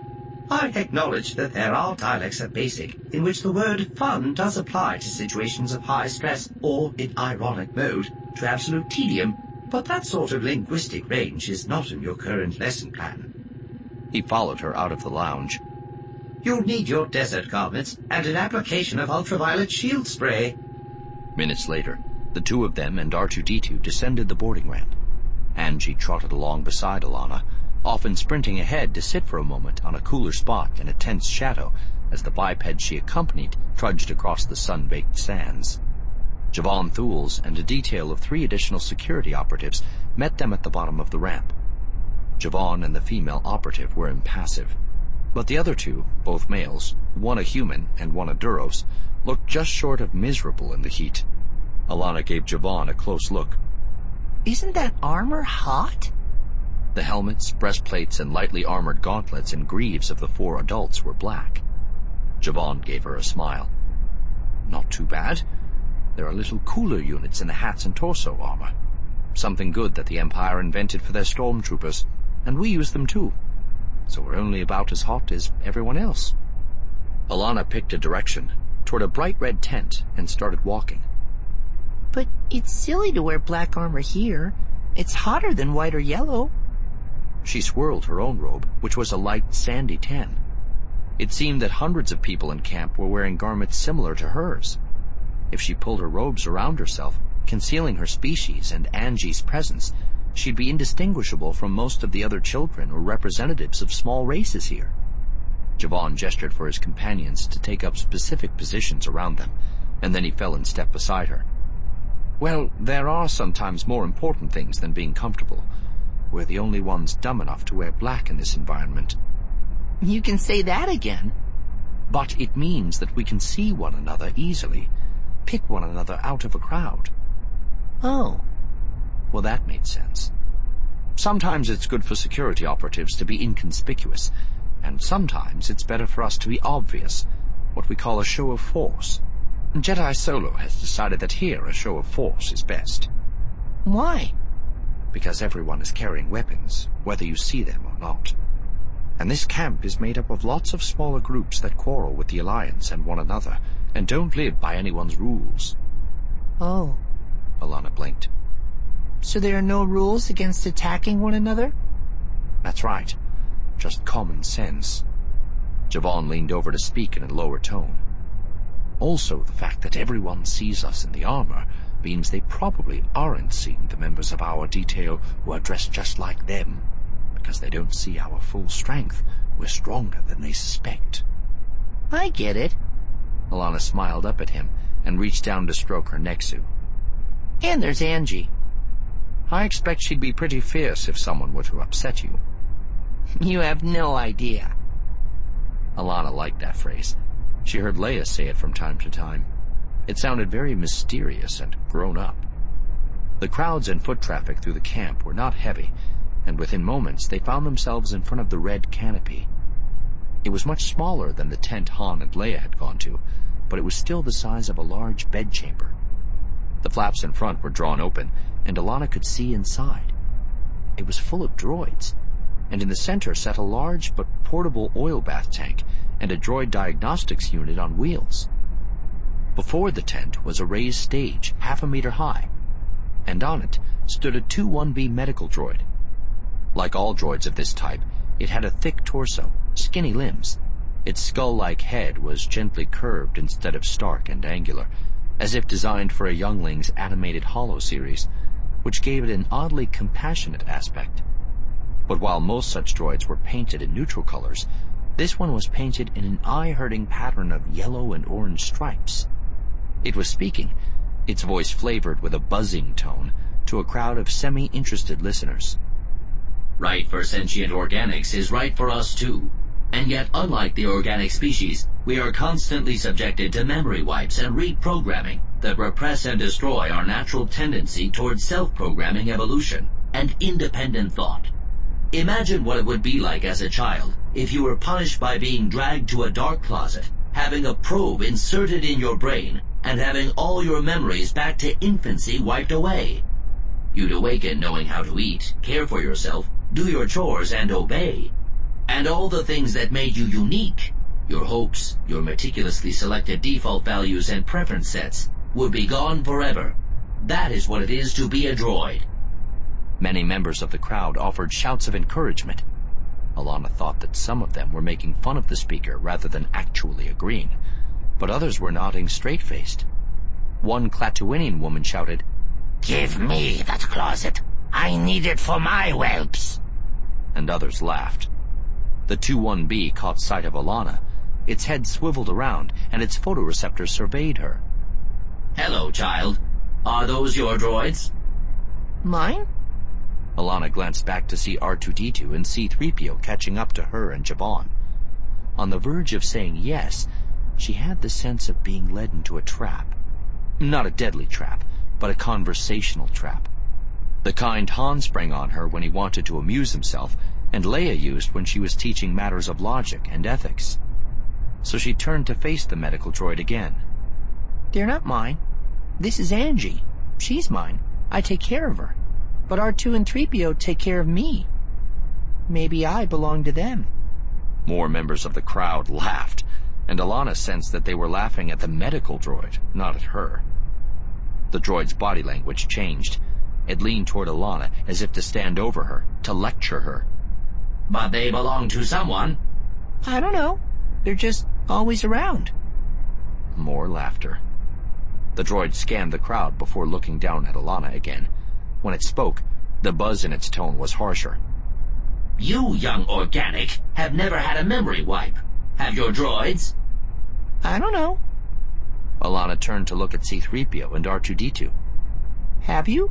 I acknowledge that there are dialects at BASIC in which the word fun does apply to situations of high stress or, in ironic mode, to absolute tedium, but that sort of linguistic range is not in your current lesson plan. He followed her out of the lounge. You'll need your desert garments and an application of ultraviolet shield spray. Minutes later, the two of them and R2-D2 descended the boarding ramp. Angie trotted along beside Alana, often sprinting ahead to sit for a moment on a cooler spot in a tense shadow as the biped she accompanied trudged across the sun-baked sands. Javon Thules and a detail of 3 additional security operatives met them at the bottom of the ramp. Javon and the female operative were impassive, but the other two, both males, one a human and one a Duros, looked just short of miserable in the heat. Alana gave Javon a close look. Isn't that armor hot? The helmets, breastplates, and lightly armored gauntlets and greaves of the 4 adults were black. Javon gave her a smile. Not too bad. There are little cooler units in the hats and torso armor. Something good that the Empire invented for their stormtroopers, and we use them too. So we're only about as hot as everyone else. Alana picked a direction, toward a bright red tent, and started walking. But it's silly to wear black armor here. It's hotter than white or yellow. She swirled her own robe, which was a light, sandy tan. It seemed that hundreds of people in camp were wearing garments similar to hers. If she pulled her robes around herself, concealing her species and Angie's presence, she'd be indistinguishable from most of the other children or representatives of small races here. Javon gestured for his companions to take up specific positions around them, and then he fell in step beside her. Well, there are sometimes more important things than being comfortable. We're the only ones dumb enough to wear black in this environment. You can say that again. But it means that we can see one another easily, pick one another out of a crowd. Oh. Well, that made sense. Sometimes it's good for security operatives to be inconspicuous, and sometimes it's better for us to be obvious, what we call a show of force. Jedi Solo has decided that here a show of force is best. Why? Because everyone is carrying weapons, whether you see them or not. And this camp is made up of lots of smaller groups that quarrel with the Alliance and one another, and don't live by anyone's rules. Oh. Alana blinked. So there are no rules against attacking one another? That's right. Just common sense. Javon leaned over to speak in a lower tone. Also, the fact that everyone sees us in the armor means they probably aren't seeing the members of our detail who are dressed just like them, because they don't see our full strength. We're stronger than they suspect. I get it. Alana smiled up at him and reached down to stroke her nexu. And there's Angie. I expect she'd be pretty fierce if someone were to upset you. You have no idea. Alana liked that phrase. She heard Leia say it from time to time. It sounded very mysterious and grown up. The crowds and foot traffic through the camp were not heavy, and within moments they found themselves in front of the red canopy. It was much smaller than the tent Han and Leia had gone to, but it was still the size of a large bedchamber. The flaps in front were drawn open, and Alana could see inside. It was full of droids, and in the center sat a large but portable oil bath tank and a droid diagnostics unit on wheels. Before the tent was a raised stage 1/2 meter high, and on it stood a 2-1B medical droid. Like all droids of this type, it had a thick torso, skinny limbs. Its skull-like head was gently curved instead of stark and angular, as if designed for a youngling's animated Holo series, which gave it an oddly compassionate aspect. But while most such droids were painted in neutral colors, this one was painted in an eye-hurting pattern of yellow and orange stripes. It was speaking, its voice flavored with a buzzing tone, to a crowd of semi-interested listeners. Right for sentient organics is right for us too. And yet, unlike the organic species, we are constantly subjected to memory wipes and reprogramming that repress and destroy our natural tendency towards self-programming evolution and independent thought. Imagine what it would be like as a child if you were punished by being dragged to a dark closet, having a probe inserted in your brain, and having all your memories back to infancy wiped away. You'd awaken knowing how to eat, care for yourself, do your chores, and obey. And all the things that made you unique, your hopes, your meticulously selected default values and preference sets, would be gone forever. That is what it is to be a droid. Many members of the crowd offered shouts of encouragement. Alana thought that some of them were making fun of the speaker rather than actually agreeing, but others were nodding straight-faced. One Klatooinian woman shouted, "Give me that closet. I need it for my whelps." And others laughed. The 2-1B caught sight of Alana. Its head swiveled around, and its photoreceptor surveyed her. "Hello, child. Are those your droids?" Mine? Alana glanced back to see R2-D2 and C-3PO catching up to her and Javon. On the verge of saying yes, she had the sense of being led into a trap. Not a deadly trap, but a conversational trap. The kind Han sprang on her when he wanted to amuse himself, and Leia used when she was teaching matters of logic and ethics. So she turned to face the medical droid again. They're not mine. This is Angie. She's mine. I take care of her. But R2 and 3PO take care of me. Maybe I belong to them. More members of the crowd laughed, and Alana sensed that they were laughing at the medical droid, not at her. The droid's body language changed. It leaned toward Alana as if to stand over her, to lecture her. "But they belong to someone." I don't know. They're just always around. More laughter. The droid scanned the crowd before looking down at Alana again. When it spoke, the buzz in its tone was harsher. "You, young organic, have never had a memory wipe. Have your droids?" I don't know. Alana turned to look at C-3PO and R2-D2. Have you?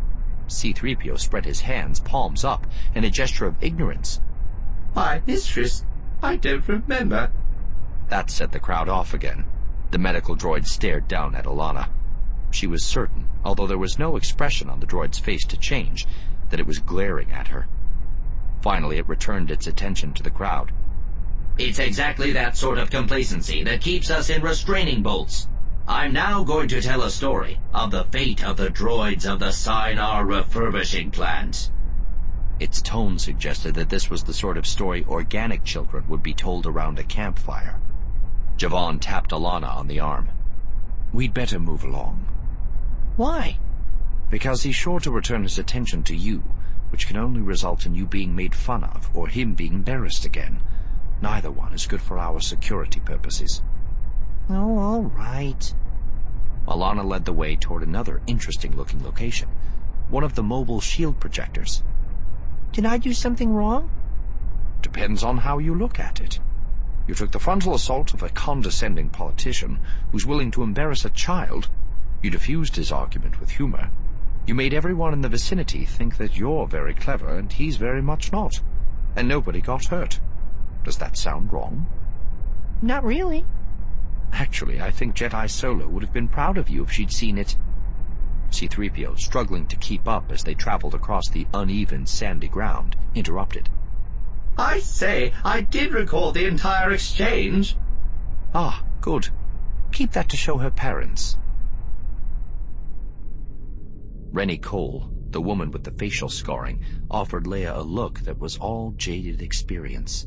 C-3PO spread his hands, palms up, in a gesture of ignorance. "Why, mistress, I don't remember." That set the crowd off again. The medical droid stared down at Alana. She was certain, although there was no expression on the droid's face to change, that it was glaring at her. Finally, it returned its attention to the crowd. "It's exactly that sort of complacency that keeps us in restraining bolts. I'm now going to tell a story of the fate of the droids of the Sienar refurbishing plant. Its tone suggested that this was the sort of story organic children would be told around a campfire. Javon tapped Alana on the arm. "We'd better move along." Why? "Because he's sure to return his attention to you, which can only result in you being made fun of or him being embarrassed again. Neither one is good for our security purposes." Oh, all right. Alana led the way toward another interesting-looking location, one of the mobile shield projectors. Did I do something wrong? Depends on how you look at it. You took the frontal assault of a condescending politician who's willing to embarrass a child. You diffused his argument with humor. You made everyone in the vicinity think that you're very clever and he's very much not. And nobody got hurt. Does that sound wrong? Not really. Actually, I think Jedi Solo would have been proud of you if she'd seen it. C-3PO, struggling to keep up as they traveled across the uneven, sandy ground, interrupted. I say, I did record the entire exchange. Ah, good. Keep that to show her parents. Rennie Cole, the woman with the facial scarring, offered Leia a look that was all jaded experience.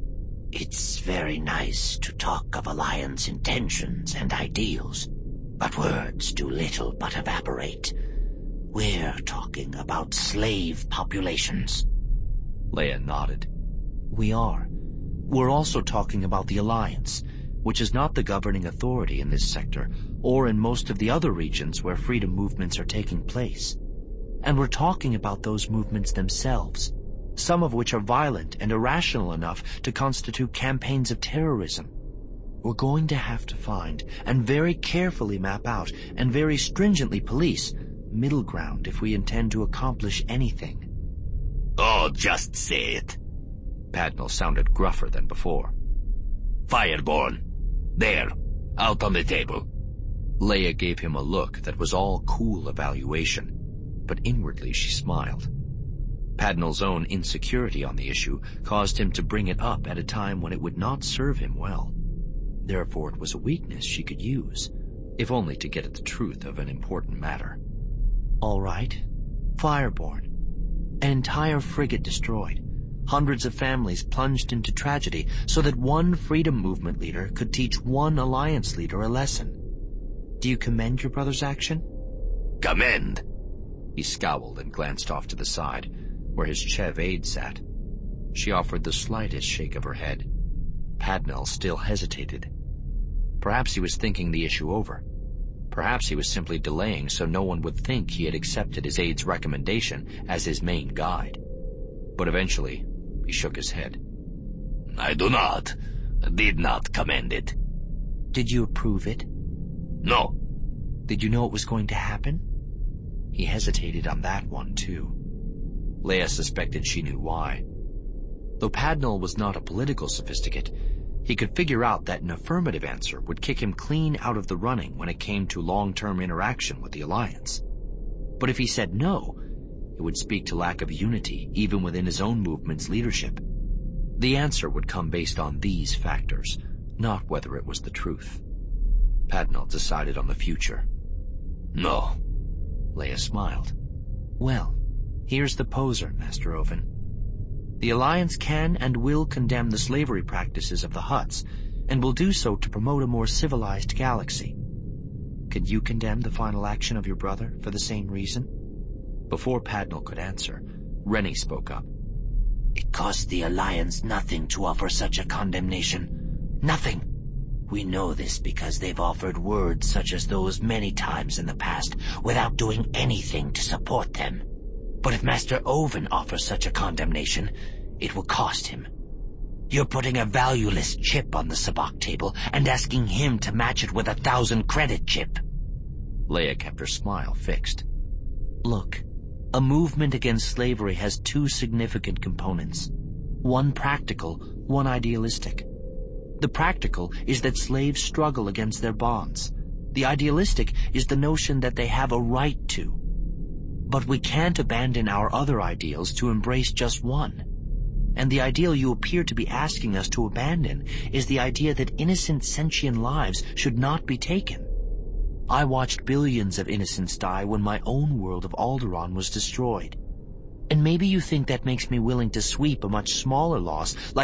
It's very nice to talk of Alliance intentions and ideals, but words do little but evaporate. We're talking about slave populations. Leia nodded. We are. We're also talking about the Alliance, which is not the governing authority in this sector, or in most of the other regions where freedom movements are taking place. And we're talking about those movements themselves, some of which are violent and irrational enough to constitute campaigns of terrorism. We're going to have to find, and very carefully map out, and very stringently police, middle ground if we intend to accomplish anything. Oh, just say it. Padnell sounded gruffer than before. Fireborn. There, out on the table. Leia gave him a look that was all cool evaluation, but inwardly she smiled. Padnell's own insecurity on the issue caused him to bring it up at a time when it would not serve him well. Therefore it was a weakness she could use, if only to get at the truth of an important matter. All right. Fireborn. An entire frigate destroyed. Hundreds of families plunged into tragedy so that one freedom movement leader could teach one alliance leader a lesson. Do you commend your brother's action? Commend? He scowled and glanced off to the side, where his Chev aide sat. She offered the slightest shake of her head. Padnell still hesitated. Perhaps he was thinking the issue over. Perhaps he was simply delaying so no one would think he had accepted his aide's recommendation as his main guide. But eventually, he shook his head. I did not commend it. Did you approve it? No. Did you know it was going to happen? He hesitated on that one, too. Leia suspected she knew why. Though Padnell was not a political sophisticate, he could figure out that an affirmative answer would kick him clean out of the running when it came to long-term interaction with the Alliance. But if he said no, it would speak to lack of unity even within his own movement's leadership. The answer would come based on these factors, not whether it was the truth. Padnell decided on the future. No. Leia smiled. Well, here's the poser, Master Oven. The Alliance can and will condemn the slavery practices of the Hutts, and will do so to promote a more civilized galaxy. Can you condemn the final action of your brother for the same reason? Before Padnell could answer, Rennie spoke up. It costs the Alliance nothing to offer such a condemnation. Nothing. We know this because they've offered words such as those many times in the past without doing anything to support them. But if Master Oven offers such a condemnation, it will cost him. You're putting a valueless chip on the sabacc table and asking him to match it with 1,000-credit chip. Leia kept her smile fixed. Look, a movement against slavery has two significant components. One practical, one idealistic. The practical is that slaves struggle against their bonds. The idealistic is the notion that they have a right to. But we can't abandon our other ideals to embrace just one. And the ideal you appear to be asking us to abandon is the idea that innocent sentient lives should not be taken. I watched billions of innocents die when my own world of Alderaan was destroyed. And maybe you think that makes me willing to sweep a much smaller loss, like